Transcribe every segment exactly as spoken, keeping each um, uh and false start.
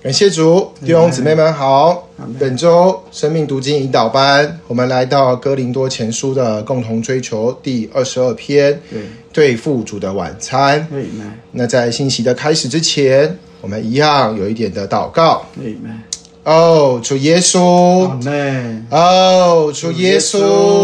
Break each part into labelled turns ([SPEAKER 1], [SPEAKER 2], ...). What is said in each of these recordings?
[SPEAKER 1] 感谢主，弟兄姊妹们好。本周生命读经引导班，我们来到哥林多前书的共同追求第二十二篇，对付主的晚餐。那在信息的开始之前，我们一样有一点的祷告。哦，主耶稣，哦，主耶稣，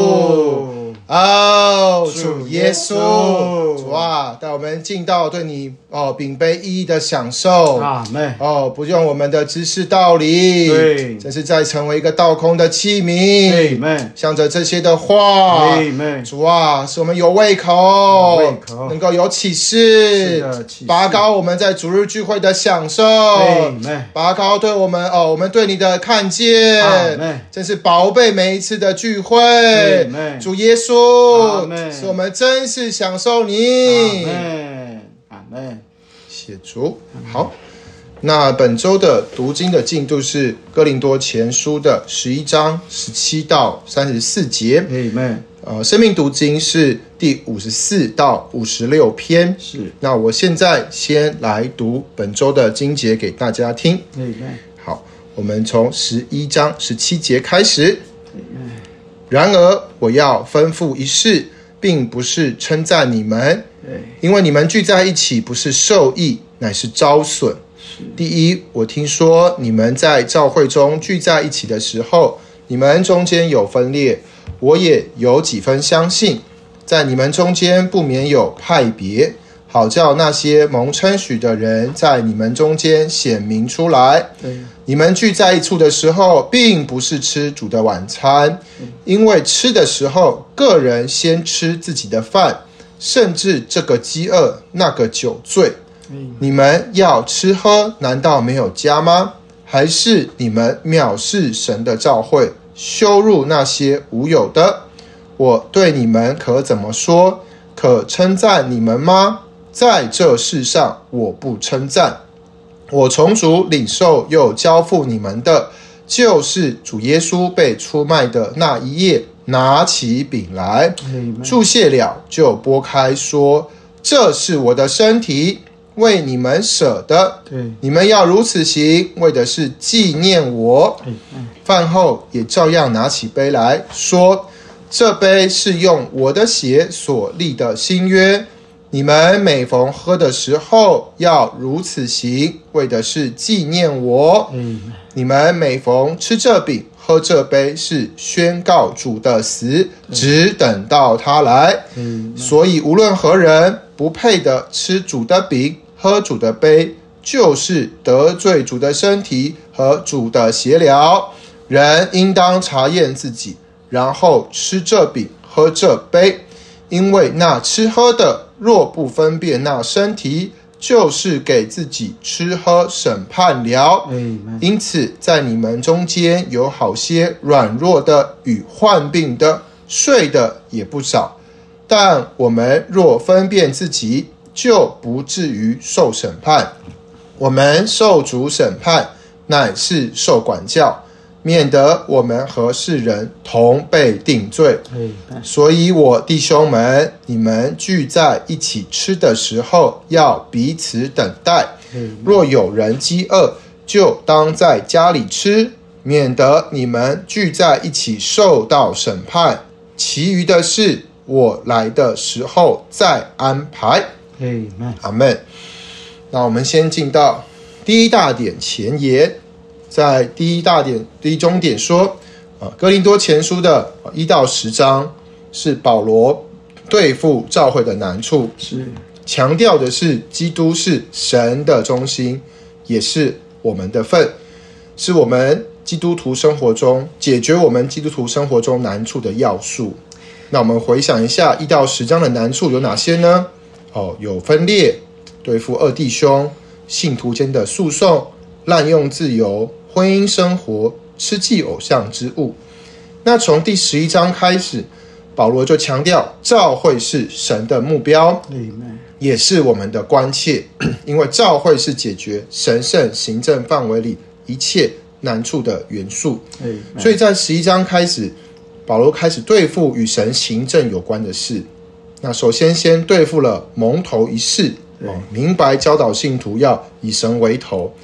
[SPEAKER 1] 哦，主耶稣，主啊，带我们进到对你哦秉杯一一的享受。哦，不用我们的知识道理，对，这是在成为一个倒空的器皿。向着这些的话，主啊，使我们有胃口，胃口能够有启示，拔高我们在主日聚会的享受，拔高对我们哦，我们对你的看见，真是宝贝每一次的聚会。主耶稣，使我们真是享受你。阿们。谢主。好，那本周的读经的进度是哥林多前书的十一章十七到三十四节。呃，生命读经是第五十四到五十六篇。是。那我现在先来读本周的经节给大家听。好，我们从十一章十七节开始。然而我要吩咐一事，并不是称赞你们，因为你们聚在一起不是受益，乃是招损。第一，我听说你们在教会中聚在一起的时候，你们中间有分裂，我也有几分相信，在你们中间不免有派别，好叫那些蒙称许的人在你们中间显明出来。你们聚在一处的时候，并不是吃主的晚餐，因为吃的时候，个人先吃自己的饭，甚至这个饥饿，那个酒醉。你们要吃喝，难道没有家吗？还是你们藐视神的召会，羞辱那些无有的？我对你们可怎么说？可称赞你们吗？在这世上，我不称赞。我从主领受又交付你们的，就是主耶稣被出卖的那一夜，拿起饼来，祝谢了，就拨开说：这是我的身体，为你们舍的，你们要如此行，为的是纪念我。饭后也照样拿起杯来说：这杯是用我的血所立的新约，你们每逢喝的时候要如此行，为的是纪念我。你们每逢吃这饼喝这杯，是宣告主的死，只等到他来。所以无论何人不配的吃主的饼喝主的杯，就是得罪主的身体和主的血了。人应当查验自己，然后吃这饼喝这杯。因为那吃喝的若不分辨那身体，就是给自己吃喝审判了。因此在你们中间有好些软弱的与患病的，睡的也不少。但我们若分辨自己，就不至于受审判。我们受主审判，乃是受管教，免得我们和世人同被定罪。所以我弟兄们，你们聚在一起吃的时候，要彼此等待。若有人饥饿，就当在家里吃，免得你们聚在一起受到审判。其余的事，我来的时候再安排。阿们。那我们先进到第一大点前言。在第一大点第一中点说，哥林多前书的一到十章是保罗对付教会的难处，是强调的是基督是神的中心，也是我们的份，是我们基督徒生活中解决我们基督徒生活中难处的要素。那我们回想一下一到十章的难处有哪些呢？哦，有分裂，对付二弟兄，信徒间的诉讼，滥用自由，婚姻生活，吃祭偶像之物。那从第十一章开始，保罗就强调教会是神的目标，也是我们的关切，因为教会是解决神圣行政范围里一切难处的元素。所以在十一章开始，保罗开始对付与神行政有关的事。那首先先对付了蒙头一事，明白教导信徒要以神为头。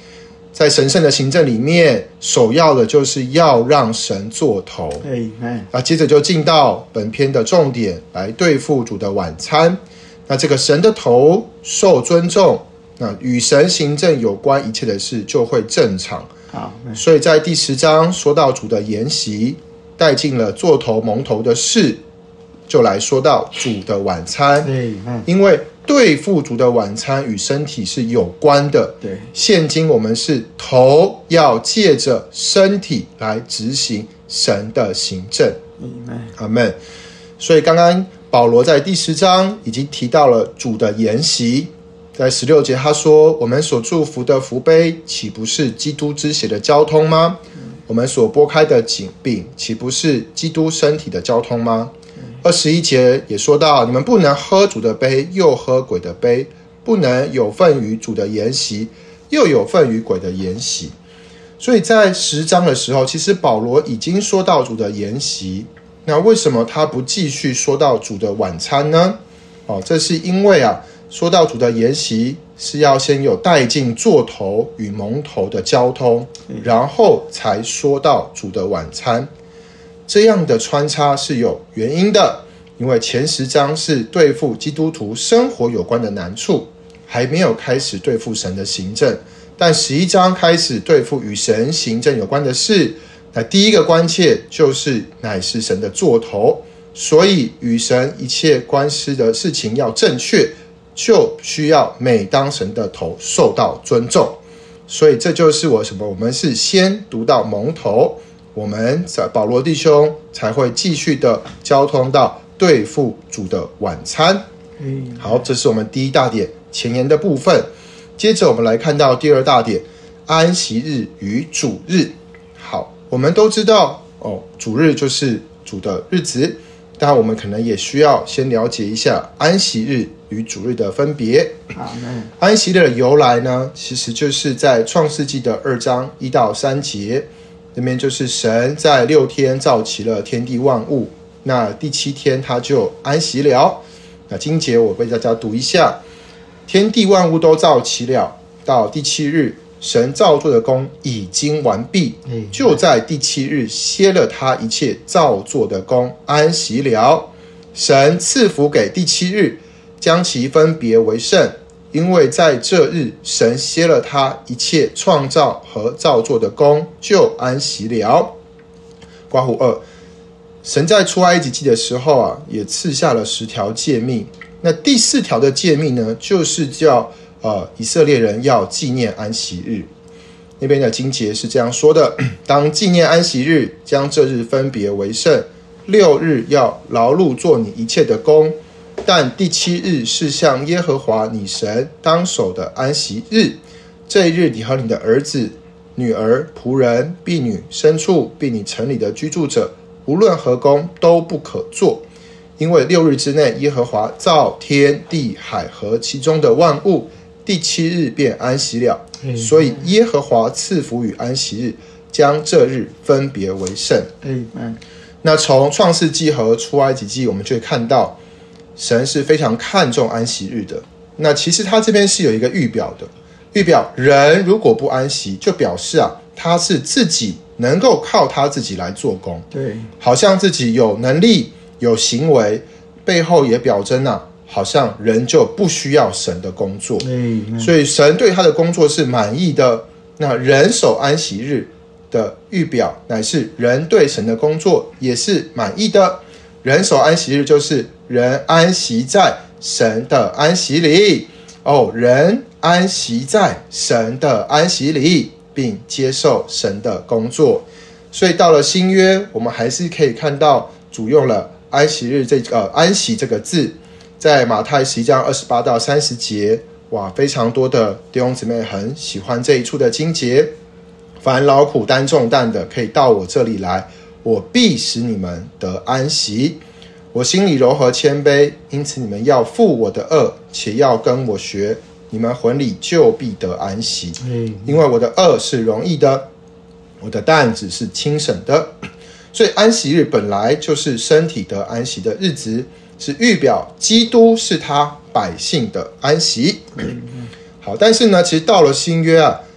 [SPEAKER 1] 在神圣的行政里面，首要的就是要让神做头。啊，接着就进到本篇的重点，来对付主的晚餐。那这个神的头受尊重，那与神行政有关一切的事就会正常。所以在第十章说到主的筵席，带进了做头蒙头的事，就来说到主的晚餐。因为对付主的晚餐与身体是有关的。对，现今我们是头要借着身体来执行神的行政。阿们。所以刚刚保罗在第十章已经提到了主的筵席，在十六节他说，我们所祝福的福杯岂不是基督之血的交通吗？我们所拨开的井饼岂不是基督身体的交通吗？二十一节也说到，你们不能喝主的杯又喝鬼的杯，不能有份于主的筵席又有份于鬼的筵席。所以在十章的时候，其实保罗已经说到主的筵席，那为什么他不继续说到主的晚餐呢？哦，这是因为啊，说到主的筵席是要先有带进座头与蒙头的交通，然后才说到主的晚餐。这样的穿插是有原因的，因为前十章是对付基督徒生活有关的难处，还没有开始对付神的行政，但十一章开始对付与神行政有关的事。那第一个关切就是乃是神的座头，所以与神一切关系的事情要正确，就需要每当神的头受到尊重。所以这就是我什么？我们是先读到蒙头，我们在保罗弟兄才会继续的交通到对付主的晚餐。好，这是我们第一大点前言的部分。接着我们来看到第二大点，安息日与主日。好，我们都知道哦，主日就是主的日子，但我们可能也需要先了解一下安息日与主日的分别。安息日的由来呢，其实就是在创世纪的二章一到三节，那边就是神在六天造齐了天地万物，那第七天他就安息了。那经节我为大家读一下，天地万物都造齐了，到第七日神造作的工已经完毕，就在第七日歇了他一切造作的工，安息了。神赐福给第七日，将其分别为圣，因为在这日神歇了他一切创造和造作的工，就安息了。括弧二，神在出埃及记的时候啊，也赐下了十条诫命。那第四条的诫命呢，就是叫呃以色列人要纪念安息日。那边的经节是这样说的：当纪念安息日，将这日分别为圣。六日要劳碌做你一切的工，但第七日是向耶和华你神当守的安息日。这一日，你和你的儿子、女儿、仆人、婢女、牲畜，并你城里的居住者，无论何工都不可做，因为六日之内，耶和华造天地海和其中的万物，第七日便安息了。所以耶和华赐福与安息日，将这日分别为圣。那从创世纪和出埃及记，我们就会看到神是非常看重安息日的。那其实他这边是有一个预表的，预表人如果不安息，就表示啊，他是自己能够靠他自己来做工，对，好像自己有能力有行为，背后也表征啊，好像人就不需要神的工作，所以神对他的工作是满意的。那人守安息日的预表，乃是人对神的工作也是满意的。人守安息日就是人安息在神的安息里，哦，人安息在神的安息里，并接受神的工作。所以到了新约，我们还是可以看到主用了安息日这个、呃、安息这个字，在马太十一章二十八到三十节，哇，非常多的弟兄姊妹很喜欢这一处的经节。凡劳苦担重担的，可以到我这里来，我必使你们得安息。我心里柔和谦卑，因此你们要负我的軛，且要跟我学，你们魂里就必得安息。因为我的軛是容易的，我的担子是轻省的。所以安息日本来就是身体得安息的日子，是预表基督是他百姓的安息。好，但是呢，其实到了新约啊，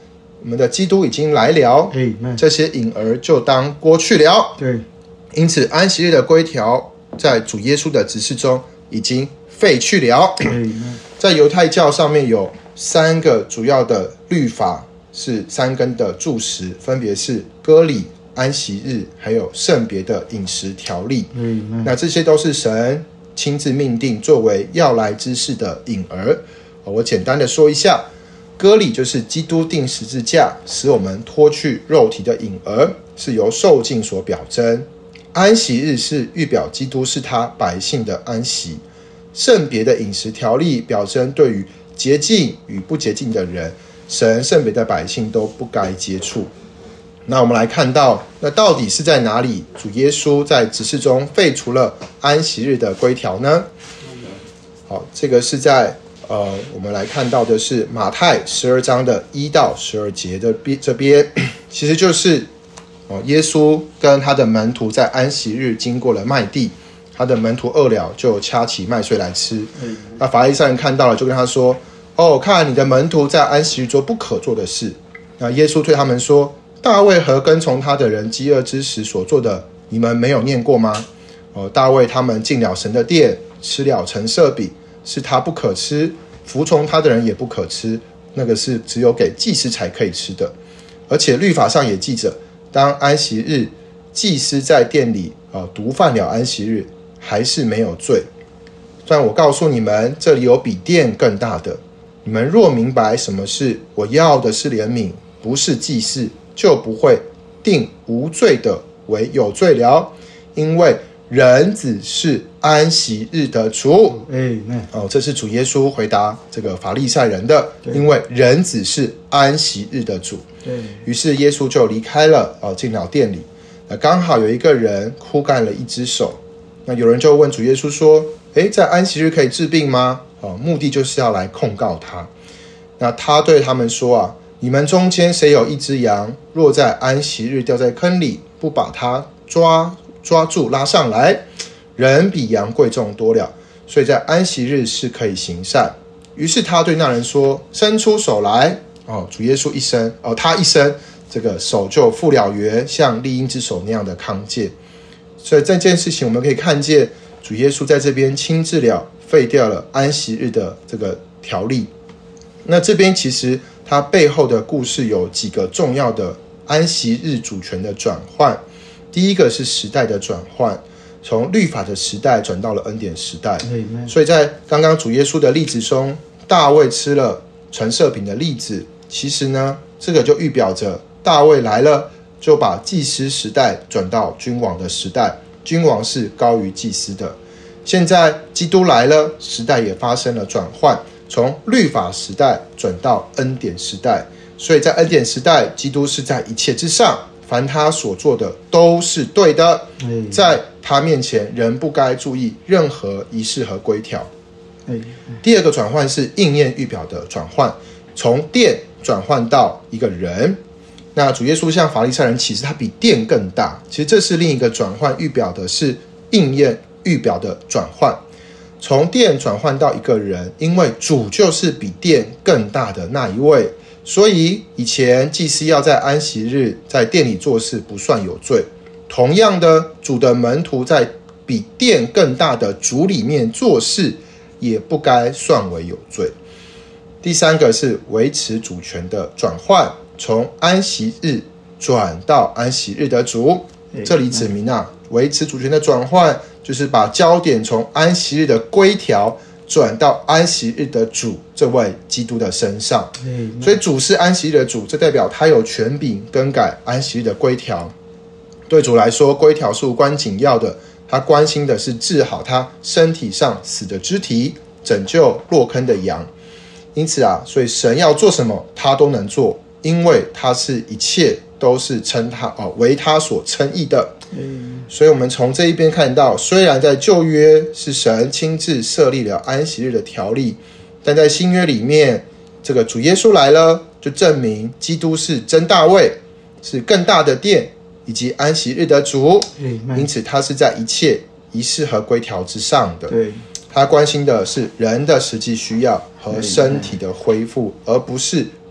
[SPEAKER 1] 我们的基督已经来了，这些影儿就当过去了。对，因此安息日的规条在主耶稣的执事中已经废去了。在犹太教上面有三个主要的律法，是三根的柱石，分别是割礼、安息日还有圣别的饮食条例。那这些都是神亲自命定作为要来之事的影儿。我简单的说一下，割礼就是基督钉十字架使我们脱去肉体的影儿，是由受尽所表征。安息日是预表基督是他百姓的安息。圣别的饮食条例表征对于洁净与不洁净的人，神圣别的百姓都不该接触。那我们来看到，那到底是在哪里主耶稣在执事中废除了安息日的规条呢？好，这个是在呃，我们来看到的是马太十二章的一到十二节的这边，其实就是哦，耶稣跟他的门徒在安息日经过了麦地，他的门徒饿了，就掐起麦穗来吃。嗯、那法利赛人看到了，就跟他说：“哦，看你的门徒在安息日做不可做的事。”那耶稣对他们说：“大卫和跟从他的人饥饿之时所做的，你们没有念过吗？哦，大卫他们进了神的殿，吃了陈设饼，是他不可吃，服从他的人也不可吃，那个是只有给祭司才可以吃的。而且律法上也记着，当安息日，祭司在殿里、呃、毒犯了安息日，还是没有罪。但我告诉你们，这里有比殿更大的。你们若明白什么是我要的是怜悯，不是祭祀，就不会定无罪的为有罪了。因为人子是安息日的主。哦，这是主耶稣回答这个法利赛人的，因为人子是安息日的主。于是耶稣就离开了，哦，进了殿里。那刚好有一个人枯干了一只手，那有人就问主耶稣说：“诶，在安息日可以治病吗？”哦，目的就是要来控告他。那他对他们说啊：“你们中间谁有一只羊，若在安息日掉在坑里，不把它抓抓住拉上来，人比羊贵重多了，所以在安息日是可以行善。”于是他对那人说：“伸出手来。”哦，主耶稣一伸，哦，他一伸，这个手就复了原，像利鹰之手那样的康健。所以这件事情我们可以看见，主耶稣在这边亲自了废掉了安息日的这个条例。那这边其实它背后的故事有几个重要的安息日主权的转换。第一个是时代的转换，从律法的时代转到了恩典时代。所以在刚刚主耶稣的例子中，大卫吃了陈设饼的例子，其实呢，这个就预表着大卫来了，就把祭司时代转到君王的时代，君王是高于祭司的。现在基督来了，时代也发生了转换，从律法时代转到恩典时代。所以在恩典时代，基督是在一切之上，凡他所做的都是对的，在他面前人不该注意任何仪式和规条。第二个转换是应验预表的转换，从殿转换到一个人。那主耶稣向法利赛人启示他比殿更大，其实这是另一个转换，预表的是应验预表的转换，从殿转换到一个人，因为主就是比殿更大的那一位，所以以前祭司要在安息日在殿里做事不算有罪。同样的，主的门徒在比殿更大的主里面做事，也不该算为有罪。第三个是维持主权的转换，从安息日转到安息日的主。这里指明啊，维持主权的转换就是把焦点从安息日的规条转到安息日的主这位基督的身上。所以主是安息日的主，这代表他有权柄更改安息日的规条。对主来说，规条是无关紧要的，他关心的是治好他身体上死的肢体，拯救落坑的羊。因此啊，所以神要做什么他都能做，因为他是一切都是称他、哦、为他所称义的。嗯、所以我们从这一边看到，虽然在旧约是神亲自设立了安息日的条例，但在新约里面，这个主耶稣来了，就证明基督是真大卫，是更大的殿，以及安息日的主。嗯、因此他是在一切仪式和规条之上的。对，他关心的是人的实际需要和身体的恢复，而不是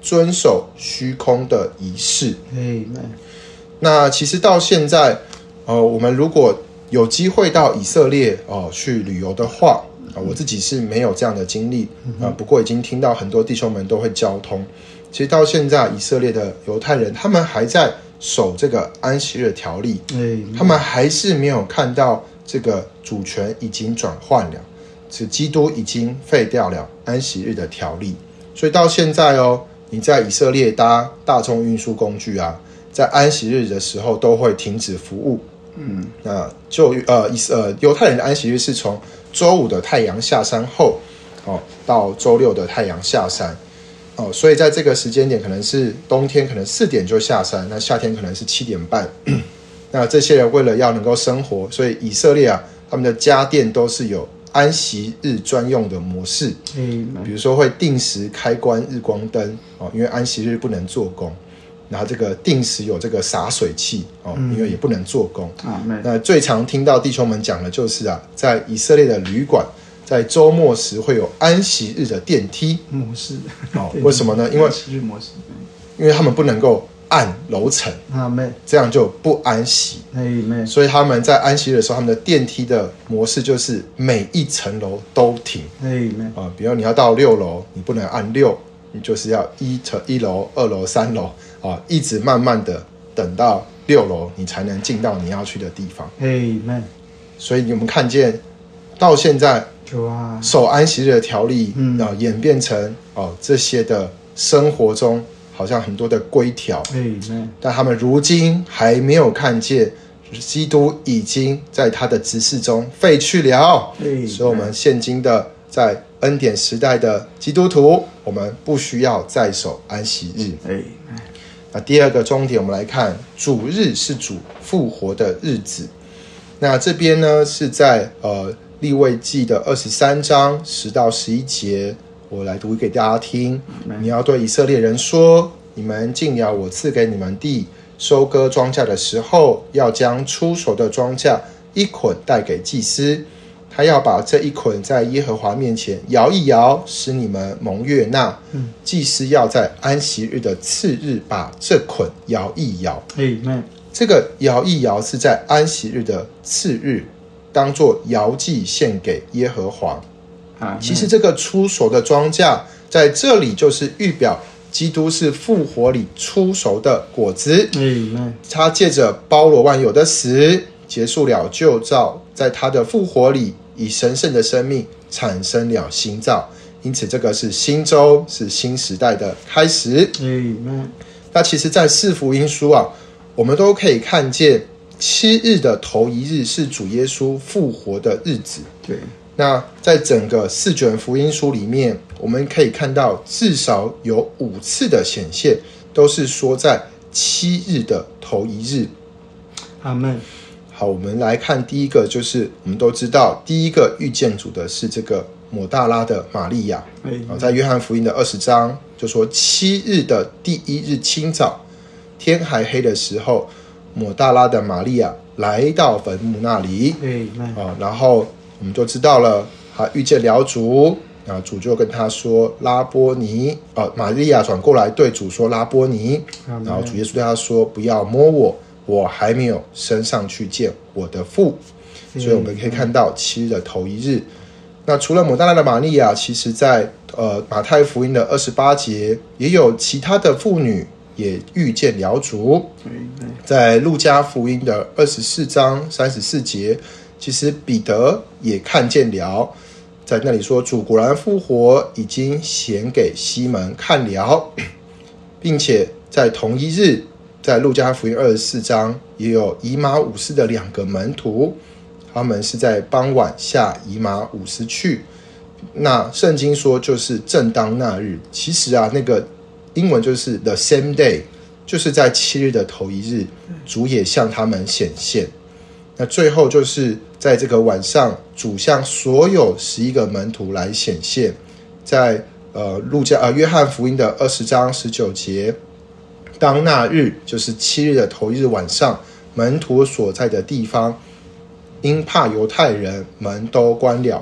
[SPEAKER 1] 遵守虚空的仪式。那其实到现在，呃，我们如果有机会到以色列哦、呃、去旅游的话，啊、呃，我自己是没有这样的经历啊、呃，不过已经听到很多弟兄们都会交通。其实到现在，以色列的犹太人他们还在守这个安息日条例，他们还是没有看到这个主权已经转换了，是基督已经废掉了安息日的条例。所以到现在哦，你在以色列搭大众运输工具啊，在安息日的时候都会停止服务。嗯，那就呃呃犹太人的安息日是从周五的太阳下山后，哦，到周六的太阳下山。哦，所以在这个时间点，可能是冬天，可能四点就下山；那夏天可能是七点半。那这些人为了要能够生活，所以以色列啊，他们的家电都是有安息日专用的模式。嗯，比如说会定时开关日光灯哦，因为安息日不能做工。然后这个定时有这个洒水器哦，因为也不能做工。嗯、那最常听到弟兄们讲的就是啊，在以色列的旅馆。在周末时会有安息日的电梯
[SPEAKER 2] 模式，
[SPEAKER 1] 哦，为什么呢？因为
[SPEAKER 2] 模式，
[SPEAKER 1] 因为他们不能够按楼层，这样就不安息。所以他们在安息日的时候，他们的电梯的模式就是每一层楼都停。啊，比如你要到六楼，你不能按六，你就是要一层一楼、二楼、三楼啊，一直慢慢的等到六楼，你才能进到你要去的地方。所以你们看见到现在。守安息日的条例，嗯、然后演变成哦这些的生活中好像很多的规条，嗯、但他们如今还没有看见基督已经在他的职事中废去了，嗯、所以我们现今的在恩典时代的基督徒，我们不需要再守安息日。嗯、那第二个重点，我们来看主日是主复活的日子。那这边呢是在呃。利未记的二十三章十到十一节，我来读给大家听。你要对以色列人说：你们进了我赐给你们地，收割庄稼的时候，要将出熟的庄稼一捆带给祭司，他要把这一捆在耶和华面前摇一摇，使你们蒙悦纳。嗯、祭司要在安息日的次日把这捆摇一摇。嗯、这个摇一摇是在安息日的次日。当作摇祭献给耶和华。啊、其实这个出熟的庄稼在这里就是预表基督是复活里出熟的果子。嗯、他借着包罗万有的死结束了旧造，在他的复活里以神圣的生命产生了新造，因此这个是新周，是新时代的开始。嗯、那其实在四福音书啊，我们都可以看见七日的头一日是主耶稣复活的日子。对，那在整个四卷福音书里面，我们可以看到至少有五次的显现，都是说在七日的头一日。
[SPEAKER 2] 阿们。
[SPEAKER 1] 好，我们来看第一个，就是我们都知道，第一个遇见主的是这个抹大拉的玛利亚。在约翰福音的二十章就说，七日的第一日清早，天还黑的时候。抹大拉的玛利亚来到坟墓那里，嗯哦、然后我们就知道了，他遇见了主，然后主就跟他说拉波尼，哦、玛利亚转过来对主说拉波尼，然后主耶稣对他说不要摸我，我还没有升上去见我的父。所以我们可以看到七日的头一日。那除了抹大拉的玛利亚，其实在呃马太福音的二十八节也有其他的妇女也遇见了主。在路加福音的二十四章三十四节，其实彼得也看见了，在那里说主果然复活，已经显给西门看了，并且在同一日，在路加福音二十四章也有以马忤斯的两个门徒，他们是在傍晚下以马忤斯去。那圣经说就是正当那日，其实啊那个英文就是 the same day， 就是在七日的头一日，主也向他们显现。那最后就是在这个晚上，主向所有十一个门徒来显现。在呃路加呃约翰福音的二十章十九节，当那日就是七日的头一日晚上，门徒所在的地方，因怕犹太人，门都关了。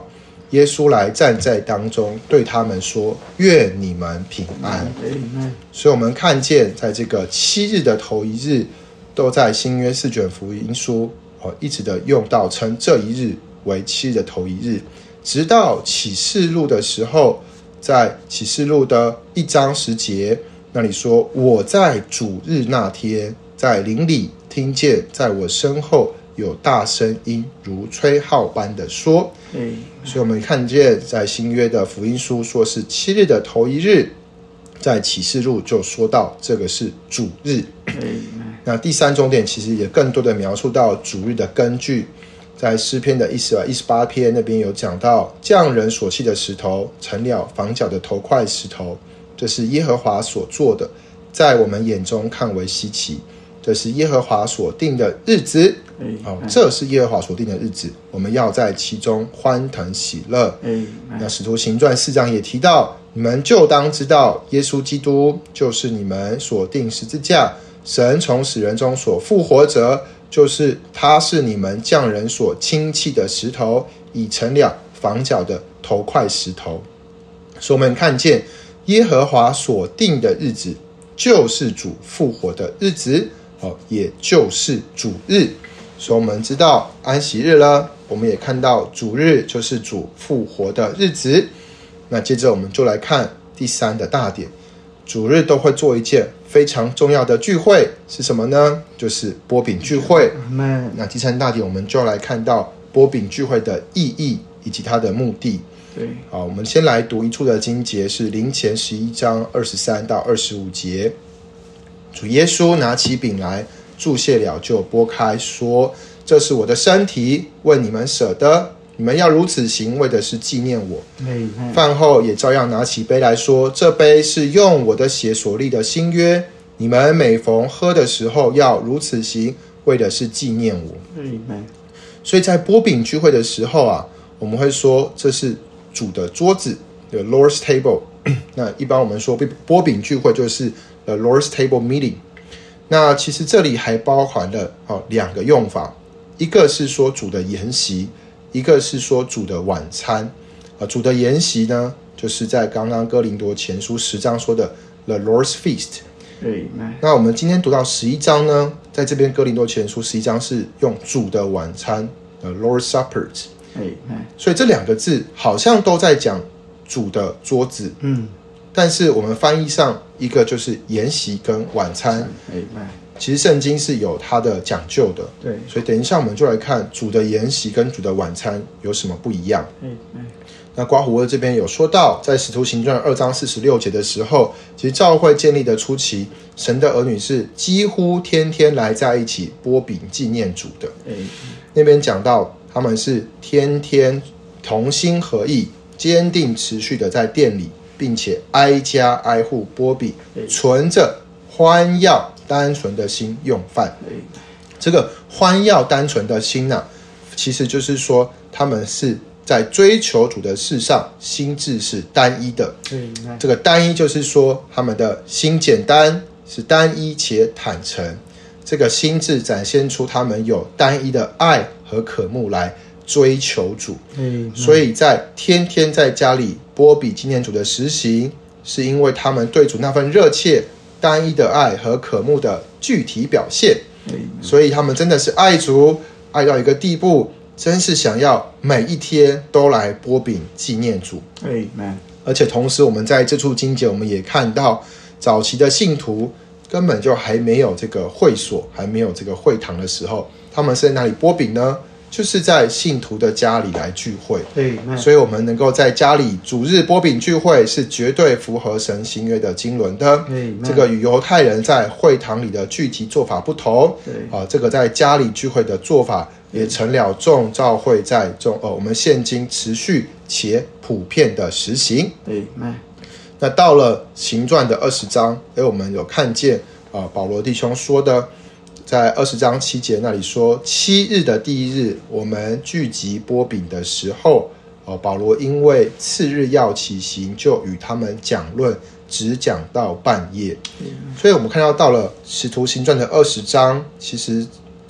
[SPEAKER 1] 耶稣来站在当中，对他们说：愿你们平安。所以我们看见在这个七日的头一日，都在新约四卷福音书、哦、一直的用到称这一日为七日的头一日，直到启示录的时候，在启示录的一章十节那里说：我在主日那天，在灵里听见在我身后有大声音如吹号般的说。所以我们看见在新约的福音书说是七日的头一日，在启示录就说到这个是主日。那第三重点其实也更多的描述到主日的根据，在诗篇的一十八篇那边有讲到，匠人所砌的石头成了房角的头块石头，这是耶和华所做的，在我们眼中看为稀奇，这是耶和华所定的日子、哦、这是耶和华所定的日子，我们要在其中欢腾喜乐。那使徒行传四章也提到，你们就当知道耶稣基督就是你们所定十字架，神从死人中所复活者，就是他是你们匠人所轻弃的石头，已成了房角的头块石头。所以我们看见耶和华所定的日子就是主复活的日子、哦、也就是主日。所以我们知道安息日了，我们也看到主日就是主复活的日子。那接着我们就来看第三的大点，主日都会做一件非常重要的聚会，是什么呢？就是擘饼聚会。那第三大点我们就来看到擘饼聚会的意义以及它的目的。对，好，我们先来读一处的经节，是林前十一章二十三到二十五节。主耶稣拿起饼来，祝谢了，就拨开，说：这是我的身体，为你们舍的，你们要如此行，为的是纪念我。饭后也照样拿起杯来说：这杯是用我的血所立的新约，你们每逢喝的时候要如此行，为的是纪念我。所以在擘饼聚会的时候啊，我们会说这是主的桌子 The Lord's Table 那一般我们说擘饼聚会就是 The Lord's Table Meeting。 那其实这里还包含了、哦、两个用法，一个是说主的筵席，一个是说主的晚餐、啊、主的筵席呢，就是在刚刚哥林多前书十章说的 The Lord's Feast。 那我们今天读到十一章呢，在这边哥林多前书十一章是用主的晚餐 The Lord's Supper。所以这两个字好像都在讲主的桌子，嗯，但是我们翻译上一个就是筵席跟晚餐，其实圣经是有它的讲究的。对，所以等一下我们就来看主的筵席跟主的晚餐有什么不一样。那刮胡哥这边有说到，在使徒行传二章四十六节的时候，其实教会建立的初期，神的儿女是几乎天天来在一起擘饼纪念主的。那边讲到他们是天天同心合意，坚定持续的在店里，并且挨家挨户擘饼，存着欢要单纯的心用饭。这个欢要单纯的心啊，其实就是说他们是在追求主的事上心智是单一的。这个单一就是说他们的心简单，是单一且坦诚，这个心智展现出他们有单一的爱和渴慕来追求主。所以在天天在家里擘饼纪念主的实行，是因为他们对主那份热切单一的爱和渴慕的具体表现。所以他们真的是爱主爱到一个地步，真是想要每一天都来擘饼纪念主。而且同时我们在这处经节我们也看到，早期的信徒根本就还没有这个会所，还没有这个会堂的时候，他们是在哪里擘饼呢？就是在信徒的家里来聚会。所以我们能够在家里主日擘饼聚会，是绝对符合神新约的经纶的。这个与犹太人在会堂里的具体做法不同、啊、这个在家里聚会的做法也成了众教会在众、呃、我们现今持续且普遍的实行。那到了行传的二十章，我们有看见、呃、保罗弟兄说的，在二十章七节那里说，七日的第一日，我们聚集擘饼的时候、呃、保罗因为次日要起行，就与他们讲论，只讲到半夜。所以我们看到到了使徒行传的二十章，其实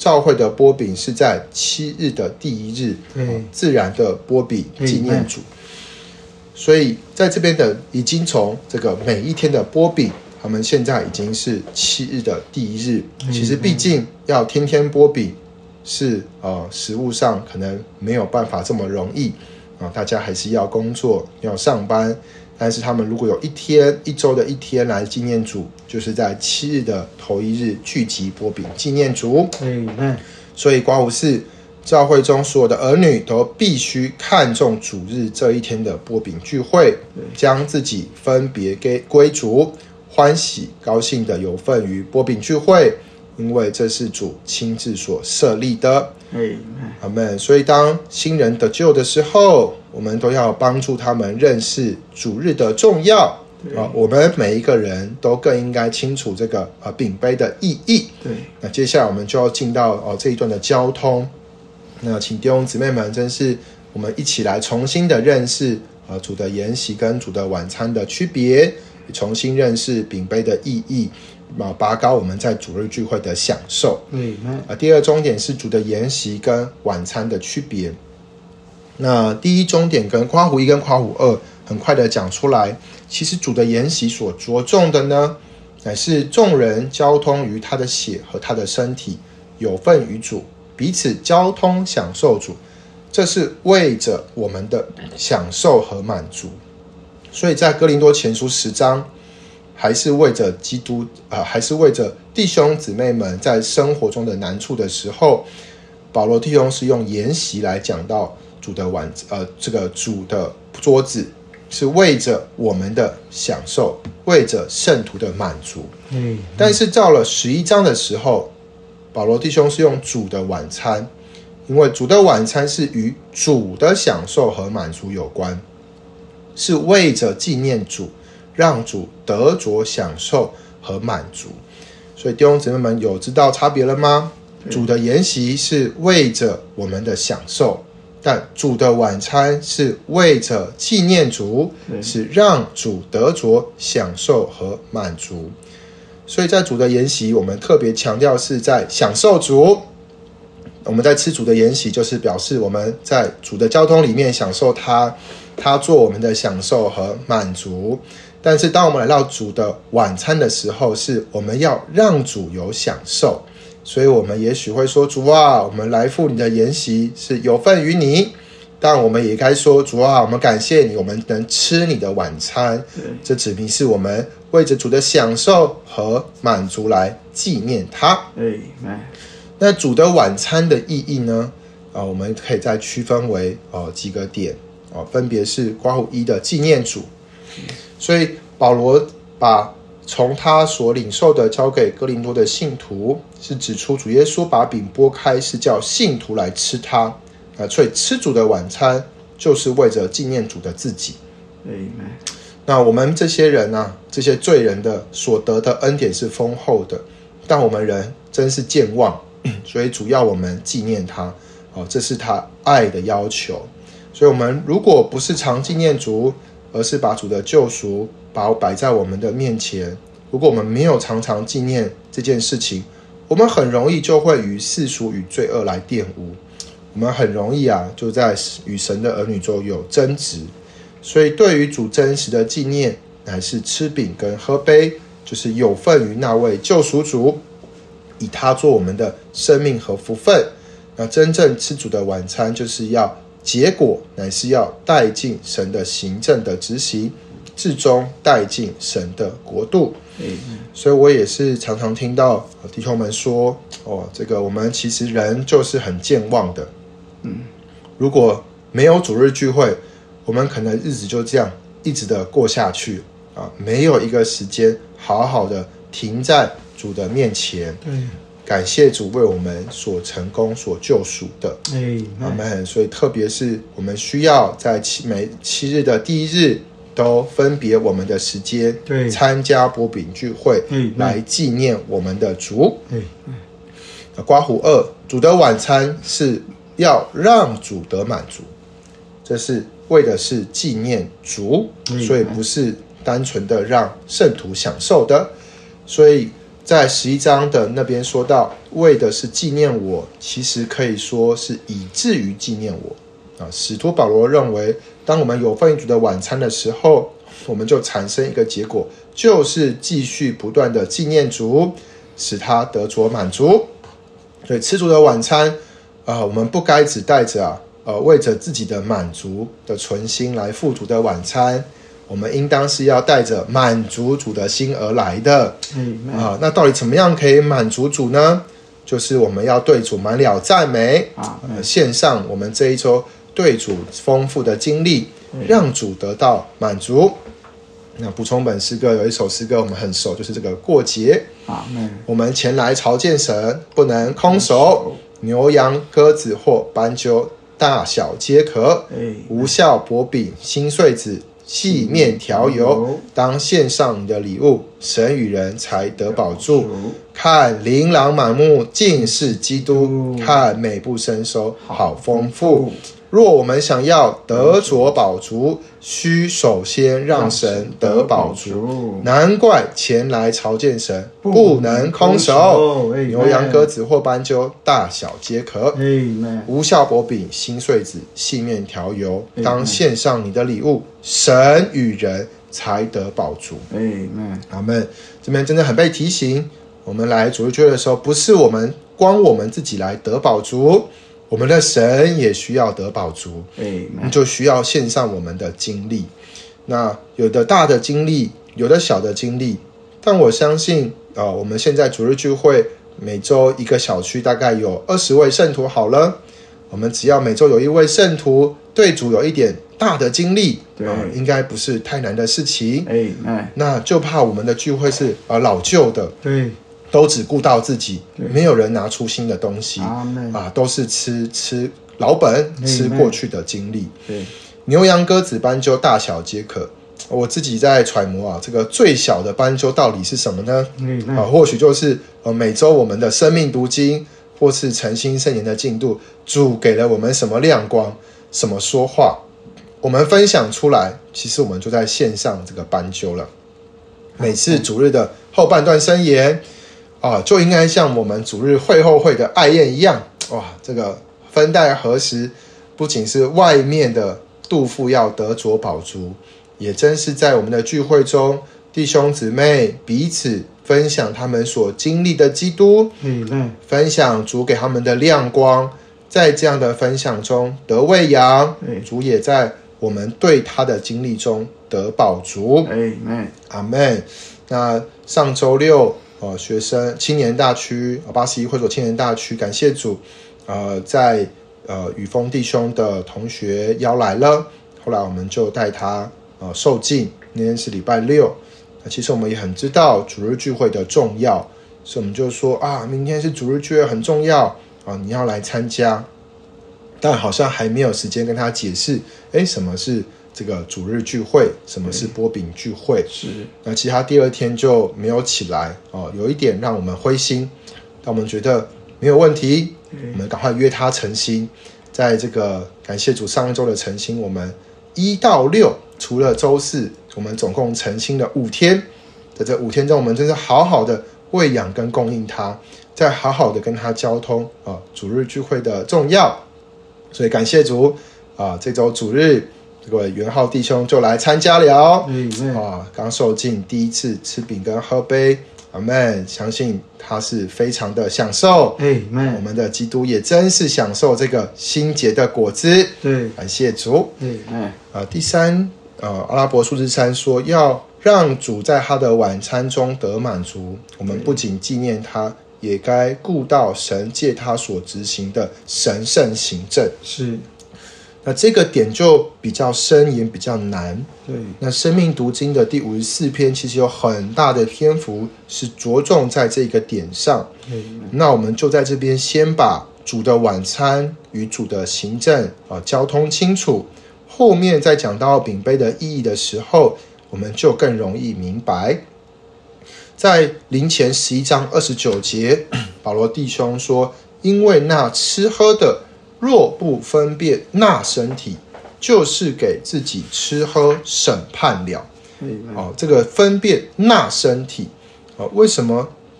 [SPEAKER 1] 教会的擘饼是在七日的第一日，嗯、自然的擘饼纪念主。所以在这边的已经从这个每一天的擘饼，他们现在已经是七日的第一日。其实毕竟要天天擘饼是呃食物上可能没有办法这么容易啊、呃，大家还是要工作要上班。但是他们如果有一天一周的一天来纪念主，就是在七日的头一日聚集擘饼纪念主。嗯，所以刮胡寺教会中所有的儿女都必须看重主日这一天的擘饼聚会，将自己分别给归主，欢喜高兴的有份于擘饼聚会，因为这是主亲自所设立的。阿们。所以当新人得救的时候，我们都要帮助他们认识主日的重要。啊，我们每一个人都更应该清楚这个呃饼杯的意义。对，那接下来我们就要进到哦这一段的交通。那请弟兄姊妹们，真是我们一起来重新的认识呃主的筵席跟主的晚餐的区别，重新认识饼杯的意义。拔高我们在主日聚会的享受。嗯，啊，第二重点是主的筵席跟晚餐的区别。那第一重点跟夸胡一跟夸胡二很快的讲出来，其实主的筵席所着重的呢，乃是众人交通于他的血和他的身体，有份于主，彼此交通享受主，这是为着我们的享受和满足。所以在哥林多前书十章，还是为着基督、呃、还是为着弟兄姊妹们在生活中的难处的时候，保罗弟兄是用筵席来讲到主的晚呃这个主的桌子，是为着我们的享受，为着圣徒的满足。嗯，但是到了十一章的时候，保罗弟兄是用主的晚餐，因为主的晚餐是与主的享受和满足有关，是为着纪念主，让主得着享受和满足。所以弟兄姊妹们有知道差别了吗？主的筵席是为着我们的享受，但主的晚餐是为着纪念主，是让主得着享受和满足。所以在主的筵席，我们特别强调是在享受主。我们在吃主的筵席，就是表示我们在主的交通里面享受他，他做我们的享受和满足。但是当我们来到主的晚餐的时候，是我们要让主有享受。所以我们也许会说，主啊，我们来赴你的筵席是有份于你，但我们也该说，主啊，我们感谢你，我们能吃你的晚餐，这指明是我们为着主的享受和满足来纪念他。那主的晚餐的意义呢？啊，我们可以再区分为、呃、几个点、啊、分别是括弧一的纪念主。所以保罗把从他所领受的交给哥林多的信徒，是指出主耶稣把饼拨开，是叫信徒来吃它、啊、所以吃主的晚餐就是为着纪念主的自己。那我们这些人啊，这些罪人的所得的恩典是丰厚的，但我们人真是健忘，所以主要我们纪念他、哦、这是他爱的要求。所以我们如果不是常纪念主，而是把主的救赎把摆在我们的面前，如果我们没有常常纪念这件事情，我们很容易就会与世俗与罪恶来玷污，我们很容易啊就在与神的儿女中有争执。所以对于主真实的纪念，乃是吃饼跟喝杯，就是有份于那位救赎主，以他做我们的生命和福分。那真正吃主的晚餐，就是要结果乃是要带进神的行政的执行，至终带进神的国度。嗯、所以我也是常常听到弟兄们说，哦，这个我们其实人就是很健忘的。嗯，如果没有主日聚会，我们可能日子就这样一直的过下去啊，没有一个时间好好的停在主的面前。嗯，感谢主为我们所成功所救赎的。阿们。所以特别是我们需要在七每七日的第一日都分别我们的时间，参加擘饼聚会，来纪念我们的主。括弧二，主的晚餐是要让主得满足，这是为的是纪念主，所以不是单纯的让圣徒享受的。所以在十一章的那边说到，为的是纪念我，其实可以说是以至于纪念我啊。使徒保罗认为，当我们有份于主的晚餐的时候，我们就产生一个结果，就是继续不断的纪念主，使他得着满足。所以吃主的晚餐，呃，我们不该只带着啊，呃，为着自己的满足的存心来赴主的晚餐。我们应当是要带着满足主的心而来的、嗯啊、那到底怎么样可以满足主呢？就是我们要对主满了赞美、啊呃、献上我们这一周对主丰富的经历、嗯、让主得到满足。那补充本诗歌有一首诗歌我们很熟，就是这个过节、啊嗯、我们前来朝见神，不能空手，牛羊鸽子或斑鸠大小皆可、嗯、无酵薄饼新穗子细面调油，当献上你的礼物，神与人才得保住。看琳琅满目尽是基督，看美不胜收好丰富。若我们想要得着饱足，需首先让神得饱足。难怪前来朝见神，不能空手。牛羊鸽子或斑鸠，大小皆可。无酵薄饼新穗子，细面调油，当献上你的礼物，神与人才得饱足。阿们。这边真的很被提醒，我们来主日聚会的时候，不是我们光我们自己来得饱足，我们的神也需要得饱足，我们就需要献上我们的精力。那有的大的精力，有的小的精力，但我相信、呃、我们现在主日聚会每周一个小区大概有二十位圣徒好了，我们只要每周有一位圣徒对主有一点大的精力、呃、应该不是太难的事情。那就怕我们的聚会是、呃、老旧的，对，都只顾到自己，没有人拿出新的东西、啊、都是吃吃老本，吃过去的经历。牛羊鸽子斑鸠大小皆可。我自己在揣摩啊，这个最小的斑鸠到底是什么呢？啊、或许就是、呃、每周我们的生命读经或是诚心圣言的进度，主给了我们什么亮光，什么说话，我们分享出来，其实我们就在献上这个斑鸠了。每次主日的后半段申言啊，就应该像我们主日会后会的爱宴一样，哇，这个分带合时，不仅是外面的肚腹要得着饱足，也真是在我们的聚会中，弟兄姊妹彼此分享他们所经历的基督，嗯、分享主给他们的亮光，在这样的分享中得喂养，主也在我们对他的经历中得饱足。阿们。那上周六呃，学生青年大区八十一会所青年大区，感谢主，呃，在呃雨峰弟兄的同学邀来了，后来我们就带他呃受浸，那天是礼拜六。那其实我们也很知道主日聚会的重要，所以我们就说啊，明天是主日聚会很重要啊，你要来参加。但好像还没有时间跟他解释，哎，什么是这个主日聚会，什么是波饼聚会。是，那其实他第二天就没有起来、哦、有一点让我们灰心，但我们觉得没有问题，我们赶快约他诚心。在这个感谢主上一周的诚心，我们一到六除了周四，我们总共诚心的五天，在这五天中，我们真是好好的喂养跟供应他，再好好的跟他交通、哦、主日聚会的重要。所以感谢主啊，这周主日这个元浩弟兄就来参加了、嗯、啊，刚受浸第一次吃饼跟喝杯，阿们，相信他是非常的享受、嗯、我们的基督也真是享受这个新结的果子，对，感谢主、嗯啊、第三、呃、阿拉伯数字三说要让主在他的晚餐中得满足，我们不仅纪念他，也该顾到神借他所执行的神圣行政。是，那这个点就比较深也比较难。对，那生命读经的第五十四篇其实有很大的篇幅是着重在这个点上。那我们就在这边先把主的晚餐与主的行政、呃、交通清楚，后面再讲到饼杯的意义的时候，我们就更容易明白。在林前十一章二十九节，保罗弟兄说，因为那吃喝的若不分辨那身体，就是给自己吃喝审判了、哦、这个分辨那身体、哦、为什么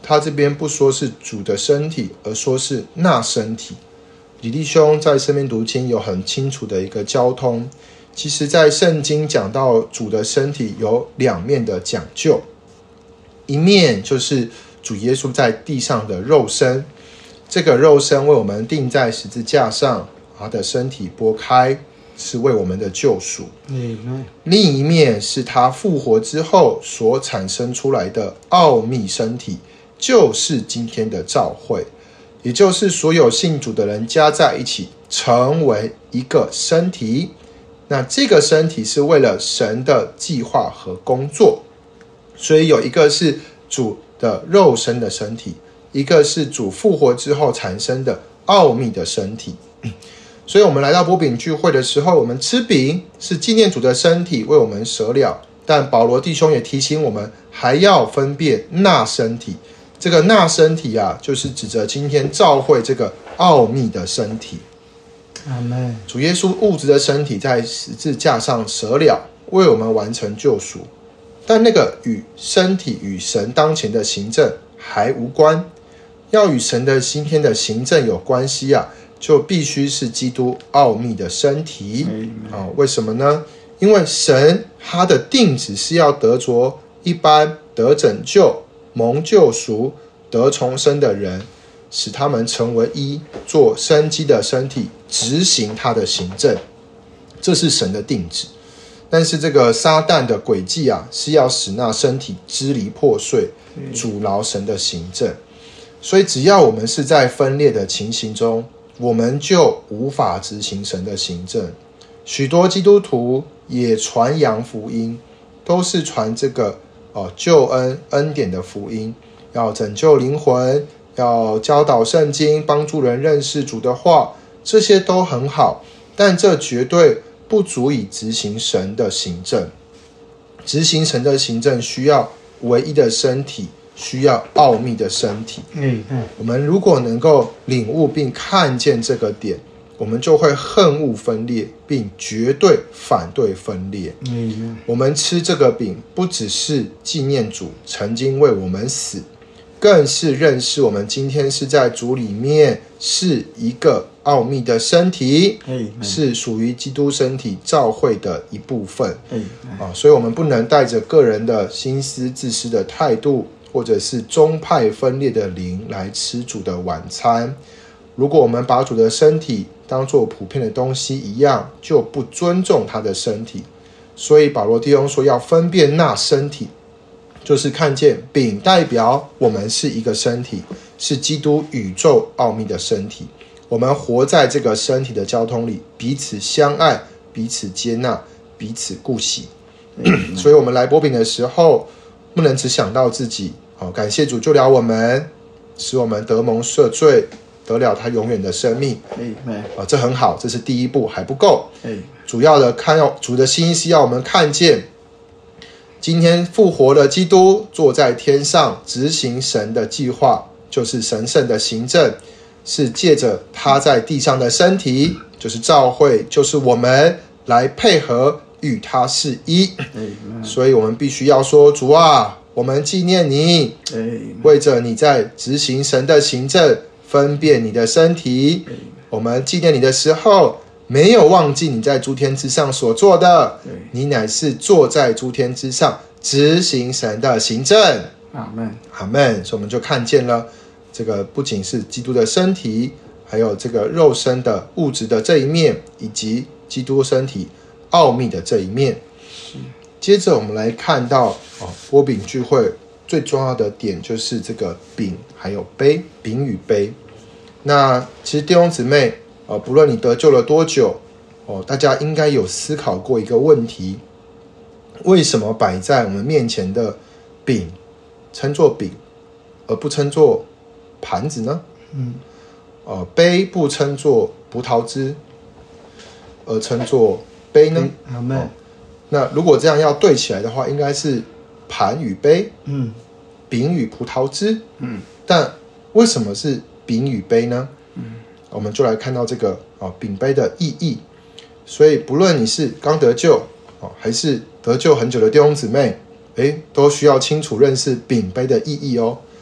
[SPEAKER 1] 他这边不说是主的身体，而说是那身体。李弟兄在生命读经有很清楚的一个交通。其实在圣经讲到主的身体有两面的讲究，一面就是主耶稣在地上的肉身，这个肉身为我们钉在十字架上，他的身体剥开，是为我们的救赎。嗯、另一面是他复活之后所产生出来的奥秘身体，就是今天的召会，也就是所有信主的人加在一起成为一个身体。那这个身体是为了神的计划和工作，所以有一个是主的肉身的身体，一个是主复活之后产生的奥秘的身体。所以我们来到擘饼聚会的时候，我们吃饼是纪念主的身体为我们舍了，但保罗弟兄也提醒我们还要分辨那身体。这个那身体啊，就是指着今天召会这个奥秘的身体。阿们。主耶稣物质的身体在十字架上舍了，为我们完成救赎，但那个与身体与神当前的行政还无关。要与神的今天的行政有关系啊，就必须是基督奥秘的身体、哦、为什么呢？因为神他的定旨是要得着一般得拯救、蒙救赎、得重生的人，使他们成为一，做生机的身体，执行他的行政，这是神的定旨。但是这个撒旦的诡计啊，是要使那身体支离破碎，阻挠神的行政。所以只要我们是在分裂的情形中，我们就无法执行神的行政。许多基督徒也传扬福音，都是传这个、哦、救恩恩典的福音，要拯救灵魂，要教导圣经，帮助人认识主的话，这些都很好，但这绝对不足以执行神的行政。执行神的行政需要唯一的身体，需要奥秘的身体。嗯嗯，我们如果能够领悟并看见这个点，我们就会恨恶分裂，并绝对反对分裂。嗯，我们吃这个饼，不只是纪念主曾经为我们死，更是认识我们今天是在主里面是一个奥秘的身体，是属于基督身体召会的一部分。啊，所以我们不能带着个人的心思自私的态度，或者是宗派分裂的灵来吃主的晚餐。如果我们把主的身体当作普遍的东西一样，就不尊重他的身体。所以保罗弟兄说要分辨那身体，就是看见饼代表我们是一个身体，是基督宇宙奥秘的身体。我们活在这个身体的交通里，彼此相爱，彼此接纳，彼此顾惜。所以我们来擘饼的时候，不能只想到自己、哦、感谢主救了我们，使我们得蒙赦罪，得了他永远的生命、哦、这很好，这是第一步，还不够。主要的看要主的心是要我们看见今天复活的基督坐在天上，执行神的计划，就是神圣的行政，是借着他在地上的身体，就是召会，就是我们来配合与他是一。所以我们必须要说，主啊，我们纪念你，为着你在执行神的行政，分辨你的身体。我们纪念你的时候，没有忘记你在诸天之上所做的，你乃是坐在诸天之上，执行神的行政。阿们，阿们。所以我们就看见了，这个不仅是基督的身体，还有这个肉身的物质的这一面，以及基督身体奥秘的这一面。接着我们来看到哦，擘饼聚会最重要的点就是这个饼还有杯，饼与杯。那其实弟兄姊妹、呃、不论你得救了多久、哦、大家应该有思考过一个问题，为什么摆在我们面前的饼称作饼，而不称作盘子呢？嗯，呃，杯不称作葡萄汁，而称作杯呢？嗯哦、那如果这样要对起来的话，应该是盘与杯，嗯，饼与葡萄汁，嗯，但为什么是饼与杯呢？嗯，我们就来看到这个、哦、饼杯的意义。所以不论你是刚得救、哦、还是得救很久的弟兄姊妹，诶，都需要清楚认识饼杯的意义哦。